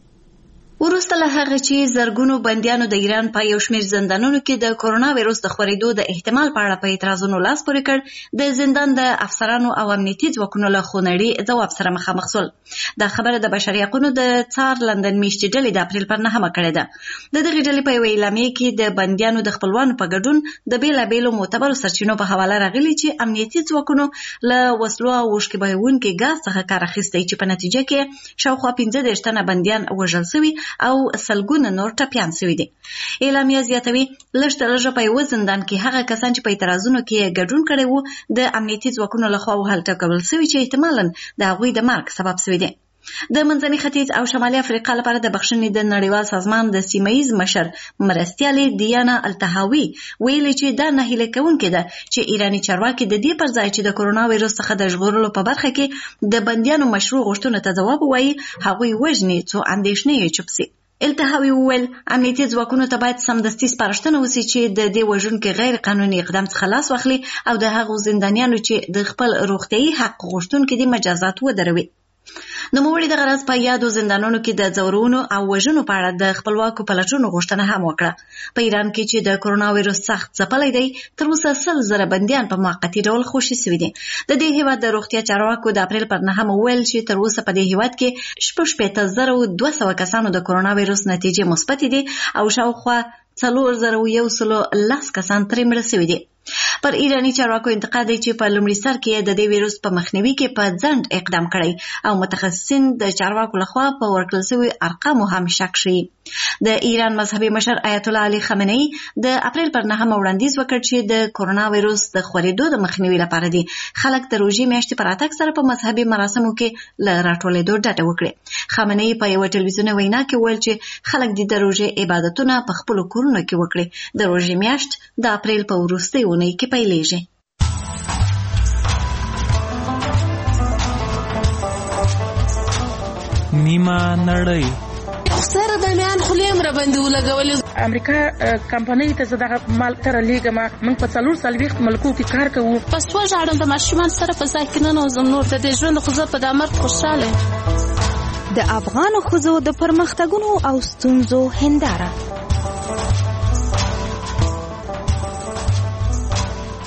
وروسته له هغه چې زرګونو بندیانو د ایران په یو شمېر زندانونو کې د کرونا وایروس د خورېدو د احتمال په اړه په اعتراضونو لاس پورې کړ، د زندان د افسرانو او امنیتي ځواکونو له خونړي ځواب سره مخامخ شول. دا خبره د بشري حقوقو د څار لندن میاشتې ډلې د اپریل پر نهمه کړې ده. د دغې ډلې په یوه اعلامیه کې د بندیانو د خپلوانو په ګډون د بېلابېلو معتبرو سرچینو په حواله راغلي چې امنیتي ځواکونو له وسلو او اوښکې بهوونکي ګاز څخه کار اخیستی چې په نتیجه کې شاوخوا پنځه دېرش تنه بندیان وژل شوي او سلګونه نور ټپیان شوي دي. اعلامیه زیاتوي لږ تر لږه په یوه زندان کې هغه کسان چې په اعتراضونو کې ګډون کړی وو د امنیتي ځواکونو لخوا وهل ټکول شوي چې احتمالاً د هغوی د مرګ سبب شوي دي. د منځني ختیځ او شمالي افریقا لپاره د بخښنې د نړیوال سازمان د سیمه‌ییز مشر مرستیالې دیانا التهاوي ویلي چې دا نهیله کوونکې ده چې ایراني چارواکي د دې پر ځای چې د کرونا وایروس څخه د ژغورلو په برخه کې د بندیانو مشروع غوښتنو ته ځواب ووایي، هغوی وژني څو اندېښنې یې چوپ شي. التهاوي وویل امنیتي ځواکونو ته باید سمدستي سپارښتنه وشي چې د دې وژونکي غیر قانوني اقدام څخه لاس واخلي او د هغو زندانیانو چې د خپل روغتیايي حق غوښتونکي دي مجازات ودروي. نوموړي د غرض په یادو زندانونو کې د ځورونو او وژنو په اړه د خپلواکو پلټنو غوښتنه هم وکړه. په ایران کې چې د کرونا وایروس سخت ځپلی دی، تر اوسه سل زره بندیان په موقتي ډول خوشي شوي دي. د دې هیواد د روغتیا چارواکو د اپریل پر نهمه وویل چې تر اوسه په دې هیواد کې شپږ شپېته زره دوه سوه کسانو د کرونا وایروس نتیجې مثبتې دي او شاوخوا څلور زره یو سلو لس کسان ترې مړه شوي دي. پر ایرانی چارواکو انتقاد دی چې په لومړي سر کې د دې ویروس په مخنیوي کې په ځنډ اقدام کړی او متخصصین د چارواکو لخوا په ورکړل شوي ارقامو هم شک شي. د ایران مذهبي مشر آیت الله علي خامنه‌ای د اپریل پر نهمه وړاندیز وکړ چې د کرونا ویروس د خورېدو د مخنیوي لپاره دي خلک د روژې میاشتې په راتګ سره په مذهبي مراسمو کې له راټولېدو ډډه وکړي. خامنه‌ای په یوه ټلویزیوني وینا کې وویل چې خلک دې د روژې عبادتونه په خپلو کورونو کې وکړي. د روژې میاشت د اپریل په وروستۍ اونۍ کې پیلېږي. نیمه نړۍ سره د میان خلیم را باندې ولګولې. امریکا کمپنۍ ته زه دغه مال تر لیږم. موږ په څلور څلوېښت ملکو کې کار کوو. په سوه ژاړم د ماشومان سره په ځای کې ننوځم. نور د دې ژوند خو زه په دا مرګ خوشحاله یم. د افغانو ښځو د پرمختګونو او ستونزو هنداره.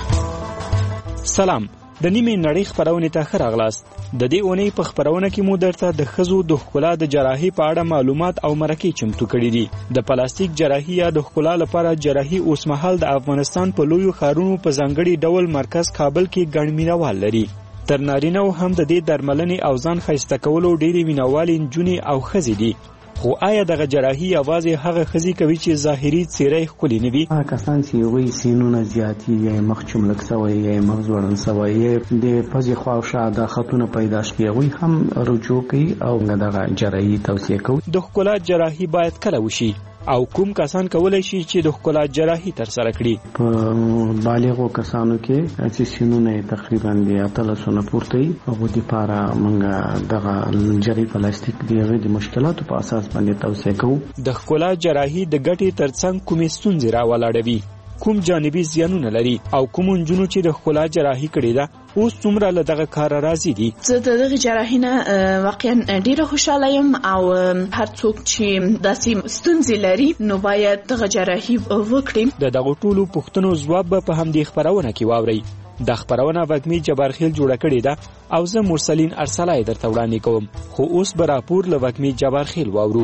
سلام، د نیمې نړۍ خبرونه ته ښه راغلاست. د دې اونۍ په خبرونه کې مو درته د ښځو د ښکلا د جراحي په اړه معلومات او مرکې چمتو کړي دي. د پلاستیک جراحي یا د ښکلا لپاره جراحي اوس مهال د افغانستان په لویو ښارونو په ځانګړي ډول مرکز کابل کې ګڼ مینوال لري. تر نارینه‌و هم د دې درملنې او ځان ښایسته کولو ډېرې مینوالې نجونې او ښځې دي. خو آیا دغه جراحي یوازې هغه ښځې کوي چې ظاهري څېره یې ښکلې نه وي؟ هغه کسان چې هغوی سینونه زیات وي، یا یې مخ چملک سوی، یا یې مغز وړن سوی، یا د پزې خوا او شا دا خطونه پیدا شوي، هغوی هم رجوع کوي او دغه جراحي توصیه کوي. د ښکلا جراحي باید کله وشي او کوم کسان کولای شي چې د ښکلا جراحي ترسره کړي؟ په بالغو کسانو کې چې سینونه تقریبا د اتلسو نه پورته وي، هغو دپاره موږ دغه جراحي پلاستیک د هغې د مشکلاتو په اساس باندې توصیه کوو. د ښکلا جراحي د ګټې ترڅنګ کومې ستونزې راولاړوي، کوم جانبي زیانونه لري او کوم نجونو چې د ښکلا جراحي کړې ده اوس څومره له دغه کاره راضي دي؟ زه د دغې جراحي نه واقعا ډېره خوشحاله یم او هر څوک چې داسې ستونزې لري نو باید دغه جراحي وکړي. د دغو ټولو پوښتنو ځواب به په همدې خپرونه کې واورئ. دا خبرونه وږمې جبارخیل جوړه کړې ده او زه مرسلین ارسلای درته وړاندې کوم. خو اوس به راپور له وږمې جبارخیل واورو.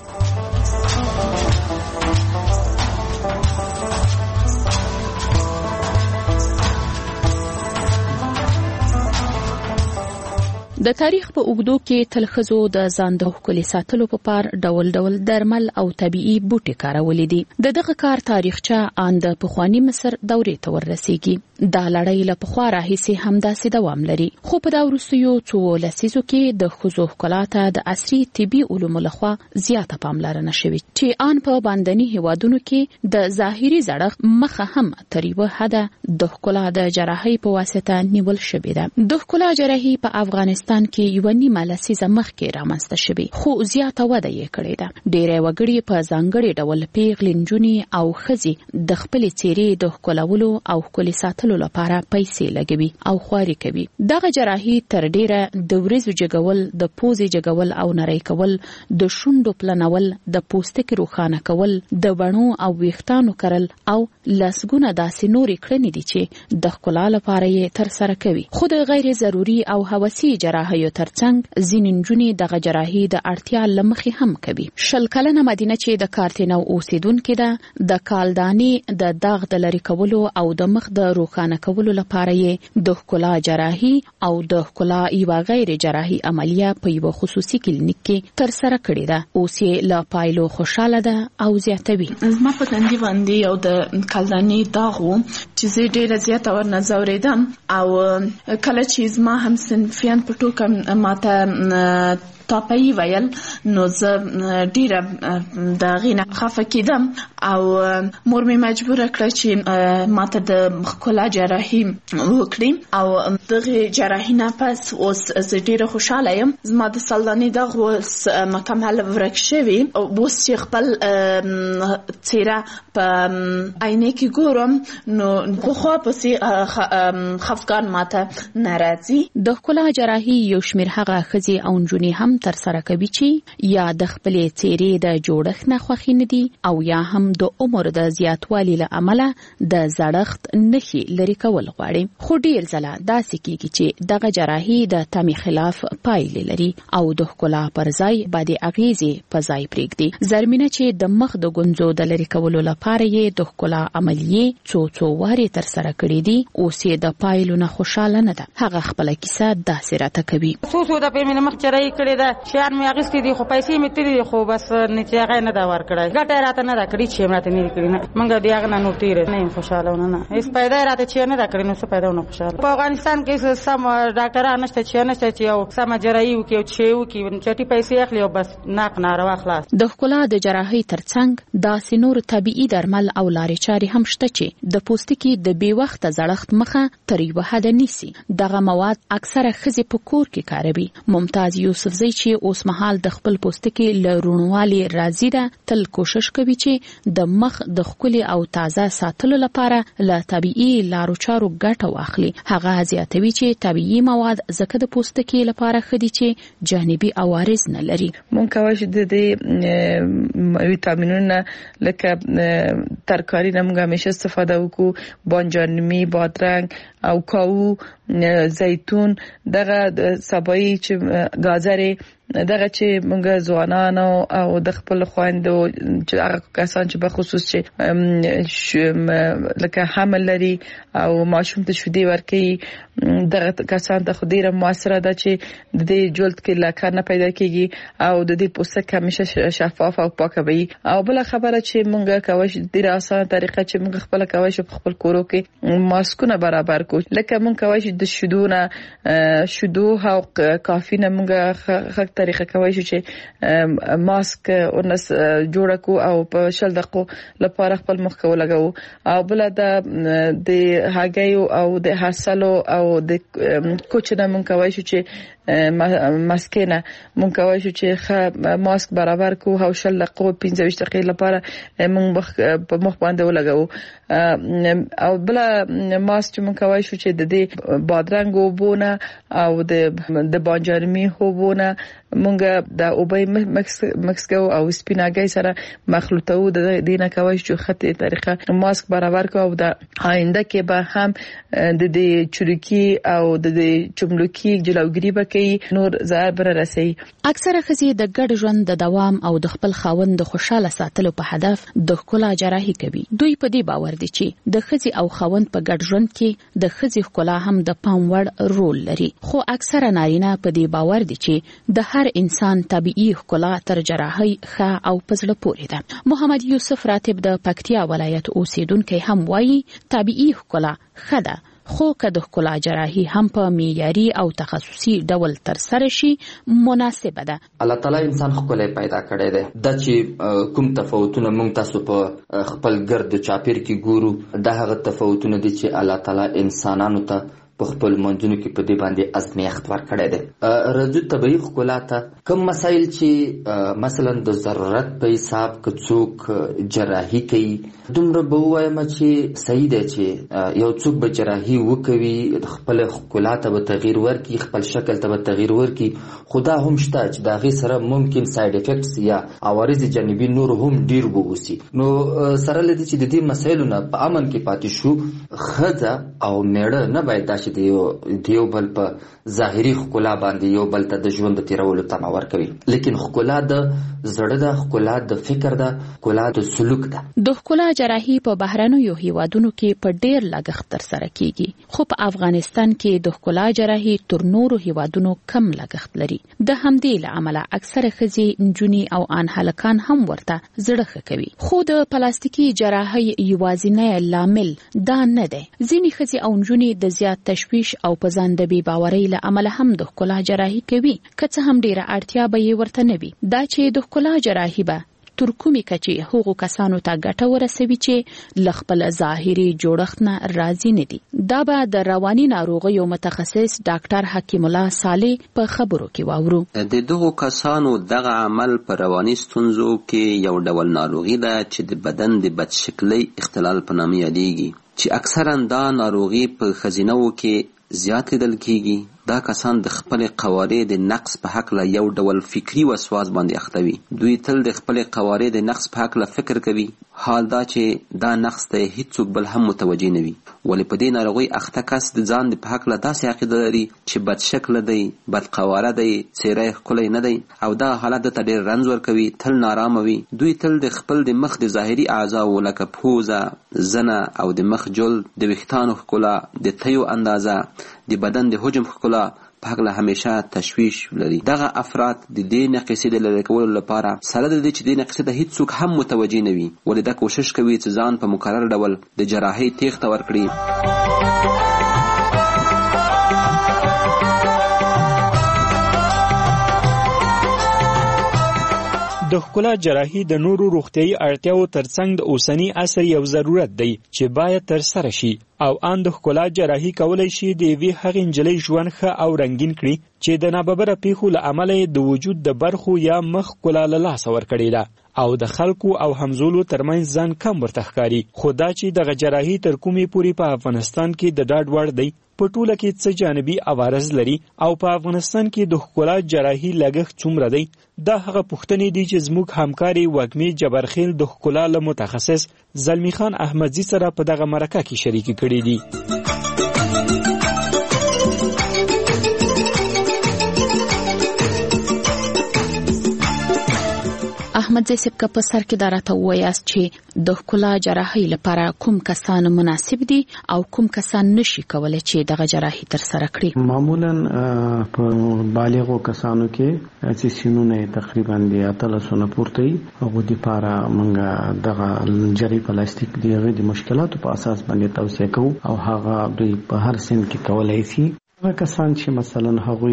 د تاریخ په اوږدو کې تل ښځو د ځان د ښکلي ساتلو په پار ډول ډول درمل او طبیعي بوټي کارولي دي. د دغه کار تاریخچه ان د پخواني مصر دورې ته ورسیږي. دا لړۍ له پخوا راهیسې همداسې دوام لري، خو په دا وروستیو څو لسیزو کې د ښځو ښکلا ته د عصري طبي علومو لخوا زیاته پاملرنه شوې چې ان په باندني هیوادونو کې د ظاهري زړښت مخه هم تر یوه حده د ښکلا د جراحۍ په واسطه نیول شوې ده. د ښکلا جراحي په افغانستان کې یو نیمه لسیزه مخکې رامنځته شوې، خو زیاته وده یې کړې ده. ډېری وګړي په ځانګړي ډول پیغلې نجونې او ښځې د خپلې څېرې د ښکلولو او ښکلي ساتلو لپاره پیسې لګوي او خواري کوي. دغه جراحي تر ډېره د وریځو جګول، د پوزې جګول او نری کول، د شونډو پلنول، د پوستکي روښانه کول، د بڼو او ویښتانو کرل او لسګونه داسې نورې کړنې دي چې د ښکلا لپاره یې ترسره کوي. خو د غیر ضروري او هوسي جراحیو ترڅنګ ځینې نجونې دغه جراحي د اړتیا له مخې هم کوي. شل کلنه مدینه چې د کارتینو اوسیدونکې ده، د کالدانې د داغ د لرې کولو او د مخ د روښانه کولو لپاره یې د ښکلا جراحي او د ښکلا یوه غیر جراحي عملیه په یوه خصوصي کلینیک کې ترسره کړې ده. اوس یې له پایلو خوشحاله ده او زیاتوي. زما په تندي باندې یو د کالدانې داغ و چې زه ډېره زیاته ورنه ځورېدم او کله چې زما همصنفیان په ټوکه ماته تاپایی ویل نو زه ډیره د هغې نه خفه کېدم او مور مې مجبوره کړه چې ماته د ښکلا جراحي وکړي او دغې جراحي نه پس اوس زه ډیره خوشحاله یم. زما د سلدانې دغ اوس مکمل ورک شوي. اوس چې خپل څېره په عینې کې ګورم نو پخوا پسې خفګان ماته نه راځي. د ښکلا جراحي یو شمېر هغه ښځې او نجونې هم ترسره کوي چې یا د خپلې څېرې د جوړښت نه خوښې نه دي او یا هم د عمر د زیاتوالي له امله د زړښت نښې لرې کول غواړي. خو ډېر ځله داسې کېږي چې دغه جراحي د تمې خلاف پایلې لري او د ښکلا پر ځای بدې اغېزې په ځای پرېږدي. زرمینه چې د مخ د ګونځو د لرې کولو لپاره یې د ښکلا عملیې څو څو وارې ترسره کړې دي، اوس یې د پایلو نه خوشحاله نه ده. هغه خپله کیسه داسې راته کوي. څو څو دفعې مې مخ جراحي کړې ده، شیان مې اخیستي دي خو پیسې مې تللي دي، خو بس نتیجه هغه نه ده ورکړی. ګټه یې راته نه ده کړې چې راته نه دي کړي. نه موږ د هغه نه نور تېره نه یم خوشحاله ونه نه هېڅ پیدا یې راته چې نه ده کړې نو څه پیدا ونه خوشحاله. په افغانستان کې سم ډاکټران نشته چې نشته چې یو سمه جراحي وکړي او چې وکړي چټي پیسې اخلي او بس ناق ناروا خلاص. د ښکلا د جراحۍ ترڅنګ داسې نور طبیعي درمل او لارې چارې هم شته چې د پوستکي د بې وخته زړښت مخه تر یوه حده نیسي. دغه مواد اکثره ښځې په کور کې کاروي. ممتاز یوسفزۍ چې اوس مهال د خپل پوستکي له رونوالي راضي ده تل کوشش کوي چې د مخ د ښکلي او تازه ساتلو لپاره له طبيعي لارو چارو ګټه واخلي. هغه زیاتوي چې طبيعي مواد زکه د پوستکي لپاره خدي چې جانبي عوارض نه لري. مونږ کولی شو د دې ویټامینونو لکه ترکاري نه مونږ همیشه استفاده وکړو، بانجانمی، بادرنګ او کاو، زیتون، دغه سبایی چې گازرې، دغه چې موږ ځوانانو او د خپل خويندو چې هغه کسان چې په خصوص چې لکه حمل لري او ماشوم ته شودي ورکړي، دغه کسان ته خو ډیره موثره ده چې د دې جلد کې لکه نه پیدا کیږي او د دې پوستک همیشه شفاف او پاک وي. او بل خبره چې موږ کوي چې ډیره اسانه طریقه چې موږ خپل کوي چې په خپل کورو کې ماسکونه برابر کو، لکه موږ کوي چې د شودونه شودو او کافي نه موږ طریقه کوي چې ماسک ورنس جوړ کو او په شل دقیقو لپاره خپل مخ کو لګاو. او بل د د هاګیو او د حاصلو او د کوچنه مونږ کوي چې ماسکینه مونږ کوي چې ماسک برابر کو او شل دقیقو پنځه ویشت دقیقې لپاره مونږ په مخ باندې ولګاو. او بل ماسک چې مونږ کوي چې د دې بادرنګ وبونه او د د بانجانمی وبونه مونږ د اوبای مکس کو او سپیناګي سره مخلوطو د دینه کوي چې خطي طریقه ماسک برابر کو او د آینده کې به هم د دې چورکی او د دې چملوکی جلوګری به کوي نور ضرر رسي. اکثره خزي د ګډ ژوند د دوام او د خپل خاوند د خوشاله ساتلو په هدف د ښکلا جراحي کوي. دوی په دې باور دي چې د خزي او خاوند په ګډ ژوند کې د خزي ښکلا هم د پام وړ رول لري، خو اکثره نارینه په دې باور دي چې د هر انسان طبيعي ښکلا تر جراحي ښه او پزړه پورې ده. محمد یوسف راتب د پکتیا ولایت اوسیدونکو هم وایي طبيعي ښکلا ښه ده، خو که د ښکلا جراحي هم په معیاري او تخصصي ډول تر سره شي مناسبه ده. الله تعالی انسان ښکلی پیدا کړی دی. دا چې کوم تفاوتونه موږ تاسو په خپل ګرد چاپیر کې ګورو، دا هغه تفاوتونه دي چې الله تعالی انسانانو ته په خپل منځونو کې په دې باندې ازمیښت ورکړی دی. رجو طبیعي ښکلا ته کوم مسایل چې مثلا د ضرورت په حساب که څوک جراحي کوي، دومره به ووایم چې صحیح دی چې یو څوک به جراحي وکوي، خپل ښکلا ته به تغییر ورکړي، خپل شکل ته به تغییر ورکړي، خو دا هم شته چې د هغې سره ممکن ساید افیکټس یا عوارض جانبي نور هم ډیر واوسي. نو سره له دې چې د دې مسایلو نه په امن کې پاتې شو، ښځه او میړه نه باید دا دیو دیو بل په ظاهري ښکلا باندې یو بل ته د ژوند تیرولو تمه ورکوي، لیکن ښکلا د زړه ده، ښکلا د فکر ده، ښکلا د سلوک ده. د ښکلا جراحي په بهرنیو هیوادونو کې په ډیر لګښت تر سره کیږي، خو په افغانستان کې د ښکلا جراحي تر نورو هیوادونو کم لګښت لري. د همدې له امله اکثره ښځې، نجونې او ان هلکان هم ورته زړه ښه کوي. خو د پلاستیکي جراحي یوازینی لامل دا نه دی. ځینې ښځې او نجونې د زیات تشویش او په ځان د بې باورۍ له امله هم د ښکلا جراحي کوي، که څه هم ډیره اړتیا به یې ورته نه وي. دا چې د ښکلا جراحي به تر کومې کچې هغو کسانو ته ګټه ورسوي چې له خپل ظاهري جوړښت نه راضي نه دي. دا به د رواني ناروغیو متخصص ډاکټر حکیم الله صالح په خبرو کې واورو. د دغو کسانو دغه عمل په رواني ستونزو کې یو ډول ناروغي ده چې د بدن د بدشکلۍ اختلال په نامه یادېږي، چې اکثرا دا ناروغي په ښځینه‌و کې زیات لیدل کیږي. دا کسان د خپل قوارې د نقص په حق له یو ډول فکری وسواس باندې اخته وي. دوی تل د خپل قوارې د نقص په حق له فکر کوي، حال دا چې دا نقص ته هیڅوک بل هم متوجه نه وي. ولې په دې ناروغۍ اخته کس د ځان د په حق له داسې عقیده لري چې بد شکله دی، بد قواره دی، څیره یې ښکلی نه دی، او دا حالت دته ډېر رنځ ورکوي، تل نارامه وي. دوی تل د خپل د مخ د ظاهري اعضاو لکه پوزه، زنه او د مخ جلد، د ویښتانو ښکلا، د تیو اندازه، د بدن د حجم ښکلا په هکله همیشه تشویش لري. دغه افراد د دې نقصې د لرې کولو لپاره سره د دې چې دې نقصې ته هیڅوک هم متوجه نه وي، ولې دا کوشش کوي چې ځان په مکرر ډول د جراحۍ تیښته ورکړي. د ښکلا جراحي د نورو روغتیايي اړتیاو ترڅنګ د اوسني عصر یو ضرورت دی چې باید ترسره شي او ان د ښکلا جراحي کولای شي د یوې هغې نجلۍ ژوند ښه او رنګین کړي چې د ناببره پیښو له امله د وجود د برخو یا مخ ښکلا له لاسه ورکړې ده او د خلکو او همزولو ترمنځ ځان کم ورته ښکاري. خو دا چې دغه جراحي تر کومې پورې په افغانستان کې د ډاډ وړ دی، په ټوله کې څه جانبي عوارض لري او په افغانستان کې د ښکلا جراحي لګښت څومره دی، دا هغه پوښتنې دي چې زموږ همکاري وږمې جبرخیل د ښکلا له متخصص زلمی خان احمدزي سره په دغه مرکه کې شریکې کړي دي. احمد زیسب کا په سر کې دا راته ووایاست چې د ښکلا جراحۍ لپاره کوم کسان مناسب دي او کوم کسان نشي کولی چې دغه جراحي ترسره کړي. معمولا په بالغو کسانو کې چې سینونه تقریبا د اتلسو نه پورته وي، هغو دپاره موږ دغه جری پلاستیک د هغې د مشکلاتو په اساس باندې توصیه کوو او هغه دوی په هر سن کې کولی شي. هغه کسان چې مثلا هغوی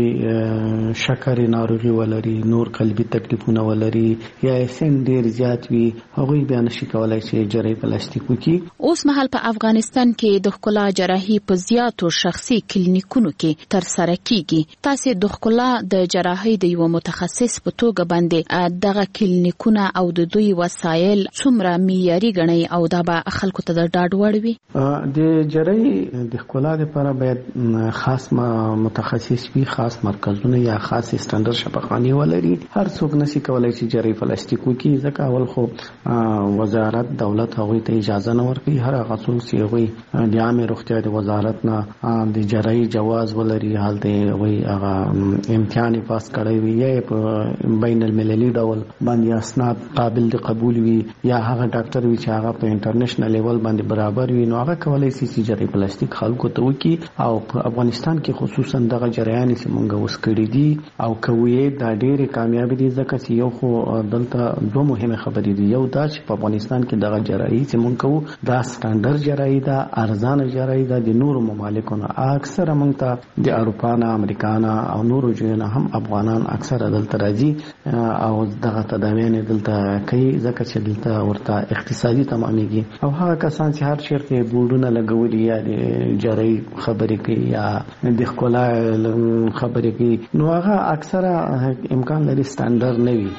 شکرې ناروغي ولري، نور قلبي تکلیفونه ولري یا سن ډیر زیات وي، هغوی بیا نشي کولی چې جراحي پلاستیک وکړي. اوس مهال په افغانستان کې د ښکلا جراحي په زیاتو شخصي کلینیکونو کې ترسره کیږي. تاسو د ښکلا د جراحي د یو متخصص په توګه باندې دغه کلینیکونه او د دوی وسایل څومره معیاري ګڼئ او دا به خلکو ته د ډاډ وړ وي؟ د جراحي د ښکلا لپاره باید خاص متخصص وي، خاص مرکزونه یا خاص سټانډرډ شفاخانې ولري. هر څوک نشي کولای چې جراحي پلاستیک وکړي، ځکه اول خو وزارت دولت هغوی ته اجازه نه ورکوي. هر هغه څوک چې هغوی د عامې روغتیا د وزارت نه د جراحي جواز ولري، هلته هغوی هغه امتحان پاس کړی وي یا په بین المللي ډول باندې اسناد قابل د قبول وي یا هغه ډاکټر وي چې هغه په انټرنیشنل لیول باندې برابر وي، نو هغه کولی شي چې جراحي پلاستیک خلکو ته وکړي. او په افغانستان کې خصوصا دغه جریان چې مونږ اوس کړی دي او کوي دا ډېرې کامیابی دي، ځکه چې یو خو دلته دوه مهمه خبرې دي. یو دا چې په افغانستان کې دغه جراحي چې مونږ کوو دا سټانډرډ جراحي ده، ارزانه جراحي ده. د نورو ممالکو نه اکثره مونږ ته د اروپا نه، امریکا نه او نورو ځایونو نه هم افغانان اکثره دلته راځي او دغه تداویانې دلته کوي، ځکه چې دلته ورته اقتصادي تمامېږي. او هغه کسان چې هر چېرته بورډونه لګولي یا د جراحي خبرې کوي یا د ښکلا خبرې کوي، نو هغه اکثره امکان لري سټانډرډ نه وي.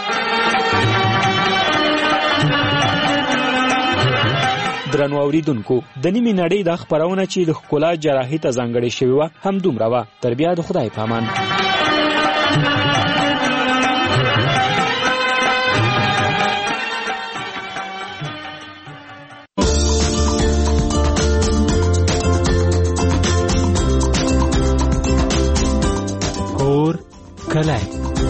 درنو اوریدونکو، د نیمې نړۍ دا خپرونه چې د ښکلا جراحي ته ځانګړې شوې وه همدومره وه. تر بیا د خدای په امان. کلای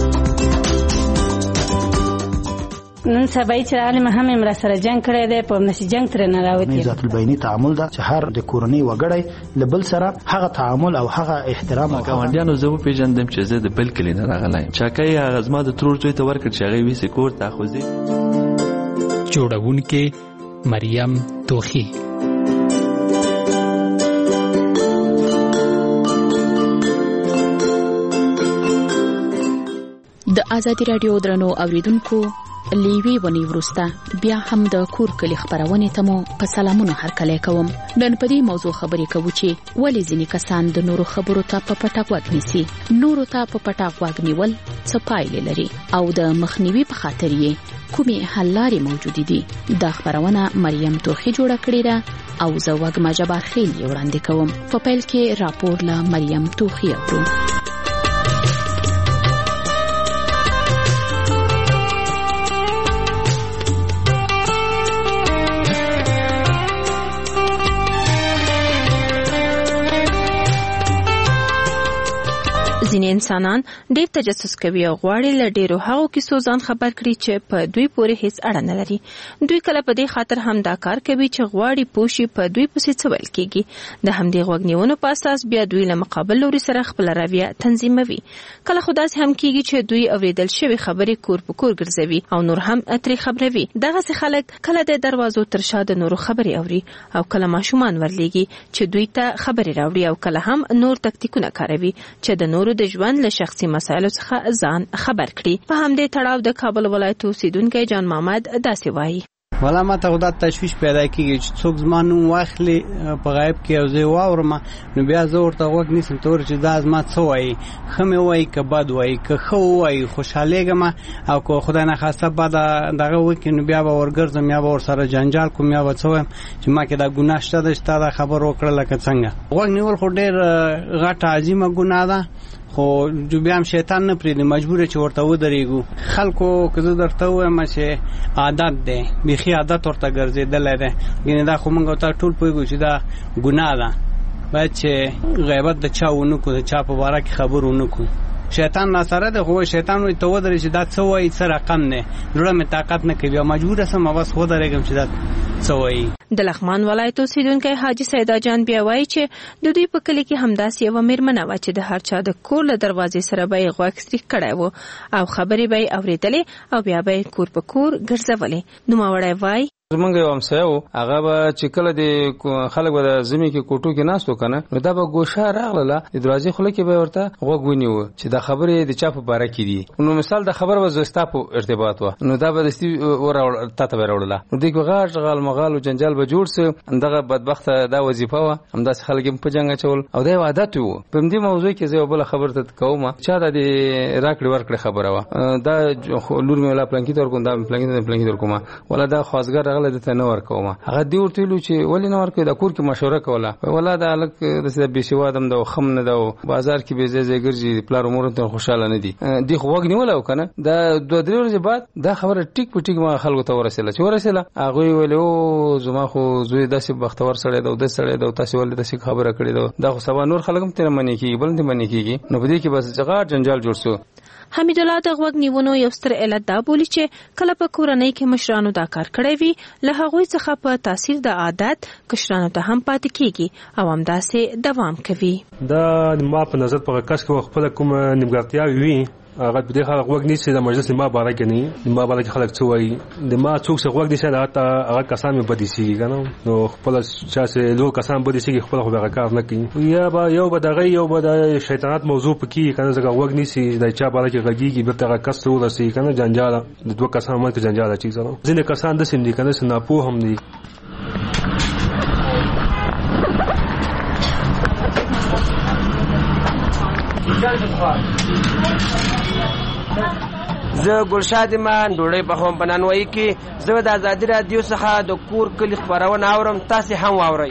نن سبا چې عالم هم امر سره جنگ کړی دی، په نشي جنگ تر نه راوتی. ذات البینی تعامل دا چې هر د کورنۍ وګړی لبل سره هغه تعامل او هغه احترام او ګاونډیانو زه په پیژندم چې زه د بل کلی نه راغلایم. چاکای هغه زما د ترور زوی ته ورکړ چې هغه ویسي کور ته خوځي. جوړونکې مریم توخی. د آزادي رادیو درنو اوریدونکو، لیوی ونی ورسته بیا هم د کور کلی خبرونه ته مو په سلامونه هرکلی کوم. نن په دې موضوع خبرې کوو چې ولې ځینې کسان د نورو خبرو ته په پټه غوږ نیسي. نورو ته په پټه غوږ نیول څه پایلې لري او د مخنیوي په خاطر یې کومې حل لارې موجودې دي؟ دا خبرونه مریم توخی جوړه کړې ده او زه وږمه جبارخیل یې وړاندې کوم. په پیل کې راپور له مریم توخی اورو. ځینې انسانان ډېر تجسس کوي او غواړي له ډېرو هغو کیسو ځان خبر کړي چې په دوی پورې هیڅ اړه نه لري. دوی کله په دې خاطر هم دا کار کوي چې غواړي پوه شي په دوی پسې څه ویل کېږي. د همدې غوږ نیونو په اساس بیا دوی له مقابل لوري سره خپله رویه تنظیموي. کله خو داسې هم کېږي چې دوی اورېدل شوې خبرې کور په کور ګرځوي او نور هم ترې خبروي. دغسې خلک کله د دروازو تر شا د نورو خبرې اوري او کله ماشومان ورلېږي چې دوی ته خبرې راوړي او کله هم نور تکتیکونه کاروي چې د نورو د ژوند ژوند له شخصي مسایلو څخه ځان خبر کړي. په همدې تړاو د کابل ولایت اوسیدونکی جان محمد داسې وایي: ولا ما ته خدای تشویش پیدا کیږي چې څوک زمانو واخلي په غیب کې او زه واورم نو بیا زه ورته وګ نیسم تور چې دا زما څه وایي، خمه وایي که بد وایي که خو وایي خوشالېږم او که خدای نه خواسته بعد دغه وکړي نو بیا به ورګرځم یا به ورسره جنجال کوم یا به څه وایم چې ما کې دا ګناه شته ده چې تا دا خبر وکړه لکه څنګه. غوږ نیول خو ډېر غټه عظیمه ګناه ده خو جو بیا هم شیطان نه پرېږدي مجبور چې ورته ودرېږو. خلکو که زه درته ووایم چې عادت دی بیخي عادت ورته ګرځېدلی دی یعنې دا خو موږ او تا ټول پوهېږو چې دا ګناه ده باید چې غیبت د چا ونه کړو د چا په باره کې خبر ونه کړو. شیطان ناسره دی خو شیطان وایي ته ودرې چې دا څه وایي څه رقم دی زړه مې طاقت نه کوي او مجبوره سم بس ودرېږم چې دا څه وایي. د لغمان ولایت اوسیدونکی حاجي سیدا جان بیا وایي چې د دوی په کلي کې همداسې یوه مېرمنه وه چې د هر چا د کور له دروازې سره به یې غوږ سریښ کړی و او خبرې به یې اورېدلې او بیا به یې کور په کور ګرځولې. نوموړی وایي: زمونږ یو همسایه و هغه به چې کله د خلک به د زمې کې کوټو کې ناست و که نه نو دا به ګوشه راغله د دروازې خوله کې به ورته غوږ ونیوه چې دا خبرې د چا په باره کې دي. نو مثال د خبره به زستا په ارتباط وه نو دا به دستي تا ته به یې راوړله نو دوی کې غاټ غال مغال و جنجال به جوړ سه. دغه بدبخته دا وظیفه وه همداسې خلک یې په جنګ اچول او دا یو عادت و. په همدې موضوع کې زه یو بله خبره ته کوم چا دا د راکړې ورکړې خبره وه دا لور مې ولا پلانکي ته ورکوم دا مې پلانکي ته پلانکي ته ورکوم ولا دا خواستګر راغلی دته نه ورکوم. هغه دی ورته ویلو چې ولې نه ورکوي د کور کې مشوره کوله ولا دا هلک داسې بې سوادم ده او خم نه ده او بازار کې بې ځای ځای ګرځي پلار مور ته خوشحاله نه دي دې خو غوږ نیولی و که نه دا دوه درې ورځې بعد دا خبره ټیک په ټیک ما خلکو ته ورسېله چې ورسېله هغوی ویلې او زما خو زوی داسې بختور سړی ده او داسې سړی ده او تاسې ولې داسې خبره کړې ده دا خو سبا نور خلک هم ترې منې کېږي بل هم ترې منې کېږي نو په دې کې بس غاټ جنجال جوړ شو. حمیدالله د غوږ نیونو یو ستر علت دا بولي چې کله په کورنۍ کې مشرانو دا کار کړی وي له هغوی څخه په تاثیر د عادت کشرانو ته هم پاتې کیږي او همداسې دوام کوي. دا ما په نظر په کس کې خپله کومه نیمګړتیاوې وي هغه په دې خلک غوږ نیسي د مجلس ما باره کې نه ما باره کې خلک څه وایي د ما څوک څه غوږ نیسي هغه کسان مې بد ایسېږي که نه نو خپله چا چې لوړ کسان بد ایسېږي خپله خو هغه کار نه کوي یا به یو به دغه یو به د شیطانت موضوع پکې که نه ځکه غوږ نیسي د چا باره کې غږېږي بېرته هغه کس ته ورسېږي که نه جنجال د دوه کسانو منځ کې جنجال اچي ځینې کسان داسې هم دي که نه چې ناپوه هم دي. زه ګلشاد ایمان ډوډۍ پخوم په نانوایي کې زه د ازادي راډیو څخه د کور کلي خپرونه اورم تاسې هم واورئ.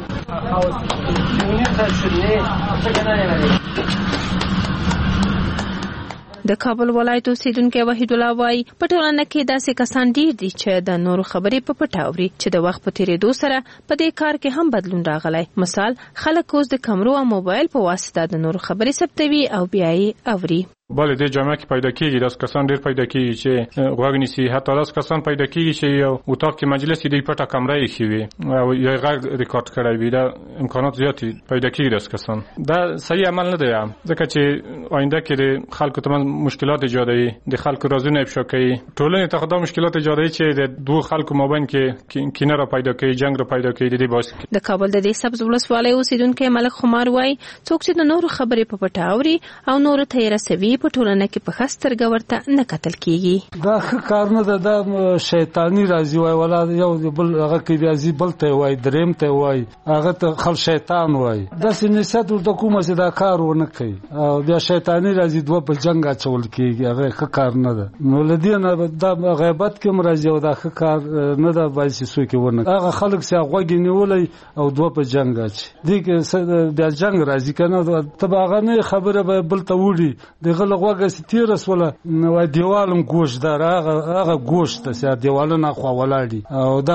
د کابل ولایت اوسیدونکی وحید الله وایي په ټولنه کې داسې کسان ډیر دي چې د نورو خبرې په پټه اوري چې د وخت په تیریدو سره په دې کار کې هم بدلون راغلی. مثال خلک اوس د کمرو او موبایل په واسطه د نورو خبرې ثبتوي او بیا یې اوري. بله دې جامعه کې پیدا کېږي داس کسان ډېر پیدا کېږي چې غوږ نیسي حتی داس کسان پیدا کېږي چې یو اتاق کې مجلس کې دوی پټه کمره ایښې وي او یو غږ ریکارډ کړی وي دا امکانات زیات پیدا کېږي داس کسان دا صحیح عمل نه دی ځکه چې آینده کې د خلکو ترمنځ مشکلات ایجادوي د خلکو رازونه افشا کوي ټولنې ته دا مشکلات ایجادوي چې د دوه خلکو مابین کې کینه را پیدا کوي جنگ را پیدا کوي د دې باعث د کابل د دې سبز ولسوالۍ اوسیدونکی ملک خمار وایي څوک چې د نورو خبرې په پټه اوري او نورو ته یې رسوي په ټولنه کې په خسترګه ورته نه کتل کیږي. دا ښه کار نه ده دا شیطانی راځي وای ولا یو بل هغه کې راځي بل ته وای دریم ته وای هغه ته خل شیطان وای داسې نسیت ورته کومه چې دا کار ونه کوي او بیا شیطانی راځي دوه په جنگ اچول کیږي هغه ښه کار نه ده. نو لدی نه دا غیبت کې مرزي او دا ښه کار نه ده باید چې څوک ونه هغه خلک چې غوږ نیولای او دوه په جنگ اچي دي کې بیا جنگ راځي کنه ته هغه نه خبره به بل ته وړي دغه غوږ تیر رسوله نو دیوالم گوش دار هغه هغه گوش ته سر دیوالونه خو ولاړی او دا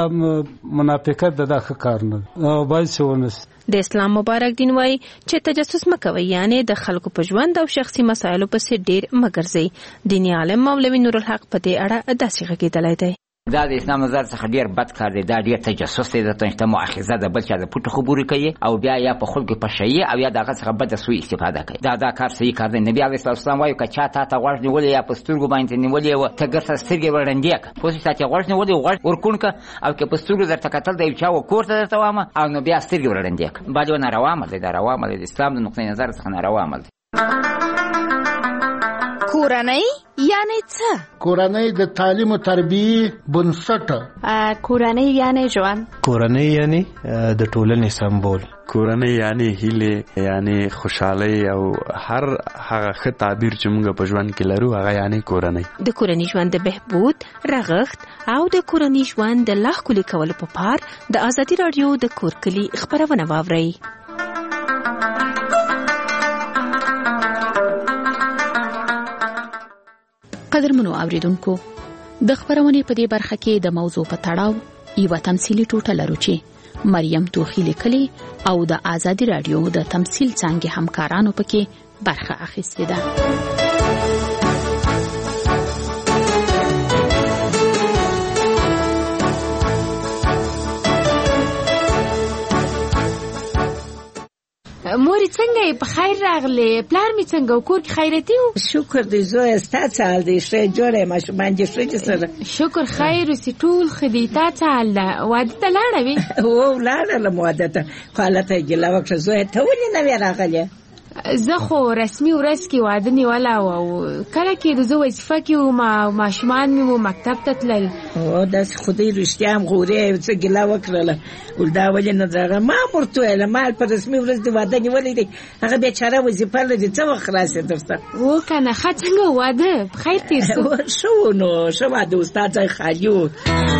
منافقت د دغه کار نه او باید څونه د اسلام مبارک دین وای چې تجسس مکوي یعنی د خلکو په ژوند او شخصي مسایلو پسې ډیر مګرځي. دیني عالم مولوی نور الحق په دې اړه داسې غږیدلی دی. دا د اسلام نظر څخه ډیر بد کار دی دا ډیر تجسس دی د تنشته مؤاخذه ده بل چا د پټو خبرې کوي او بیا یا په خلکو په شی او یا دغه څخه بد سوء استفاده کوي دا دا کار صحیح کار دی. نبی علیه السلام وایي که چا تا ته غوږ نیولې یا په سترګو باندې نیولې و ته ګرځه سترګې ورډندې که پوه شې چې غوږ نیولې غوږ ورکون که او که په سترګو درته کتل د یو چا و کور ته درته وامه او نو بیا سترګې ورډندې که بعد یو ناروا عمل دی دا روا عمل دی د اسلام د نقطې نظر څخه ناروا عمل دی. کورنۍ یعنی څه؟ کورنۍ د تعلیم او تربیه بنسټ. کورنۍ یعنی ژوند. کورنۍ یعنی د ټولنې سمبول. کورنۍ یعنی هیله، یعنی خوشحالي او هر هغه ښه تعبیر چې موږ په ژوند کې لرو هغه یعنی کورنۍ. د کورنۍ ژوند د بهبود، رغښت او د کورنۍ ژوند د لا ښکلي کولو په پار د ازادي راډیو د کور کلي خپرونه واورئ. قدرمنو اوریدونکو، د خبرونې په دې برخه کې د موضوع په تړاو یو تمثيلي ټوټه لرو چې مریم توخی لیکلي او د ازادي راډیو د تمثيل څنګه همکارانو پکې برخه اخیستې ده. مورې څنګه په خیر راغلې؟ پلار می څنګه او کور کې خیرتي و؟ شکر دې زوی، ستا څه حال دی؟ ښه جوړه ما شومان دې ښه سره. شکر خیر اوسې ټول ښه. تا څه حال ده؟ واده ته لاړه وې؟ هو لاړله واده ته. خو هلته یې ګیله وکړه زوی ته ولې نه وې راغلې؟ زه خو رسمي ورځ کې واده نیولی و او کله کې د زه وظیفه کې وم او ماشومان مې مو مکتب ته تلل. او داسې خدای رښتیا هم غورې څه ګیله وکړله. دا ولې نه راغله؟ ما هم ورته ویله ما په رسمي ورځ د واده نیولی دی، هغه بیچاره وظیفه لري، څه وخت راسې درته. و که نه ښه څنګه واده په خیر تېر شو؟ ښه و نو ښه واده و، ستا ځای خالي و.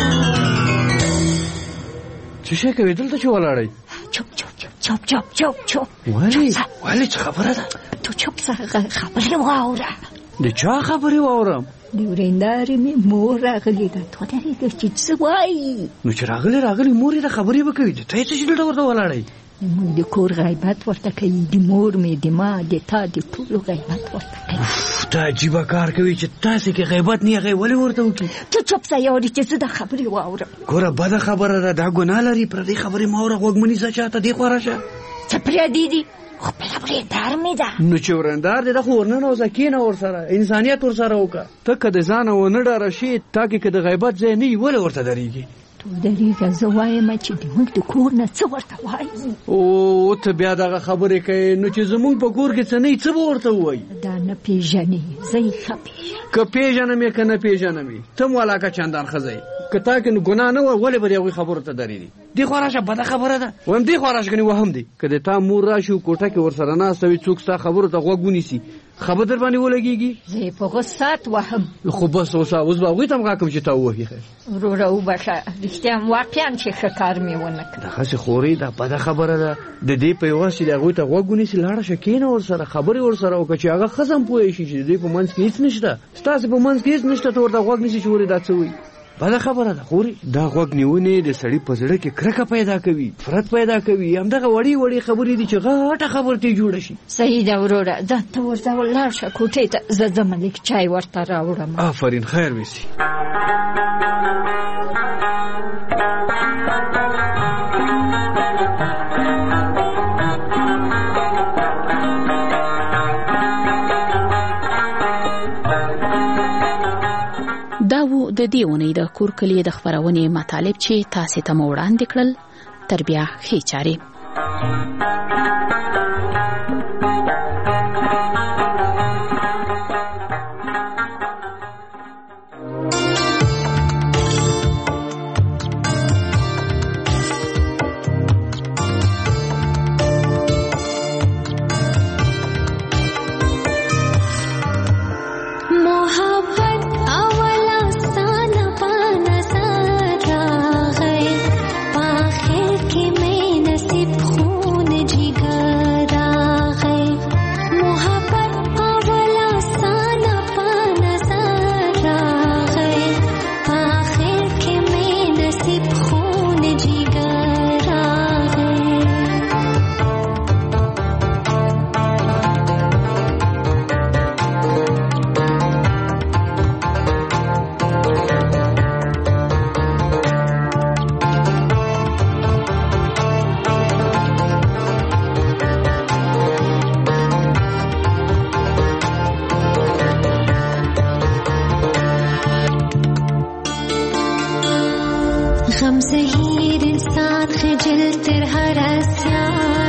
څه شی کوې دلته چې ولاړئ؟ چپ چپ چپ چپ چپ چپ. ولې ولې څه خبره ده؟ تو چپ سره خبرې واوره. د چا خبرې واورم؟ د ورېندارې مې مور راغلې ده، ته درېږه چې څه وایي. نو چې راغلې راغلې مور یې د خبرې به کوي، ته یې څه چې دلته ورته ولاړئ؟ موږ د کور غیبت ورته کوي، د مور مې د ما د تا د ټولو غیبت ورته کوي. ته عجیبه کار کوي چې تاسې کې غیبت نه هغې ولې ورته وکړي؟ ته چپ ځه یارې چې زه د خبرې واورم. ګوره بده خبره ده، دا ګناه لري، پردۍ خبرې مه اوره، غوږ مه نیسه چاته، دې خوا راشه. څه پردي دي؟ خپله ورېندار مې ده. نو چې ورېندار دی ده خو ورننوځه، کښېنه ورسره، انسانیت ورسره وکړه. ته که د ځانه ونه ډاره شي، تا کې که د غیبت ځای نه وي ولې ورته درېږي؟ تو درېږه، زه وایم چې زموږ د کور نه څه ورته وایي. او ته بیا دغه خبرې کوې، نو چې زموږ په کور کې څه نه وي څه به ورته ووایي؟ دا نه پېژنې، زه یې ښه پېژنم. که پېژنم یې که نه پېژنم یې، ته م ولاکه چندان ښځه یې، که تا کې ګناه نه وه ولې به د هغوی خبرو ته درېږي؟ دې خوا راشه، بده خبره ده. وایم دې خوا راشه، کنې وهم دی. که د تا مور راشي او کوټه کې ورسره ناسته وي، څوک ستا خبرو ته غوږ ونیسي، خبر در باندې ولګېږي. زه یې په غصات وهم. خو بس اوسه اوس به هغوی ته هم غاکم چې تا ووهي. خیر وروره وبخښه، رښتیا هم واقعا چې ښه کار مې ونه کړ. دغسې خورې دا بده خبره ده. د دې په یوه چې د هغوی ته غوږ ونیسي، لاړه شه کښېنه ورسره، خبرې ورسره وکړه چې هغه ښځه هم پوه شي چې د دوی په منځ کې هېڅ نشته، ستاسې په منځ کې هېڅ نشته، ته ورته غوږ نیسي چې ورې دا څه وایي. بده خبره ده خورې. دا غوږ نیونې د سړي په زړه کې کرکه پیدا کوي، نفرت پیدا کوي. همدغه وړې وړې خبرې دي چې غټه خبره ترې جوړه شي. صحیح ده وروره، ځه ته ورته ولاړ شه کوټې ته، زه ځم لږ چای ورته راوړم. آفرین، خیر ویسي. دا و د دې اونۍ د کور کلي د خپرونې مطالب چې تاسې ته مو وړاندې کړل. تر بیا ښې چارې. غم زهیر انسان خجل تر هر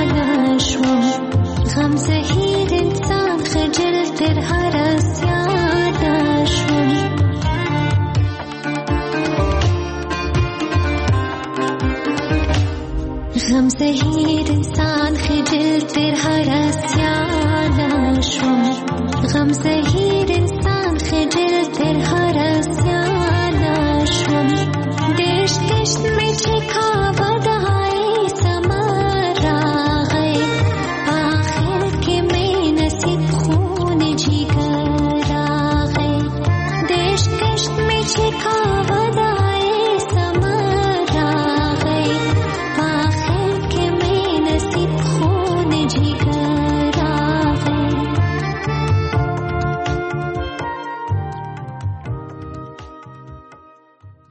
اسیان شو، غم زهیر انسان خجل تر هر اسیان غم زهیر انسان خجل تر هر اسیالا شو غم زهیر انسان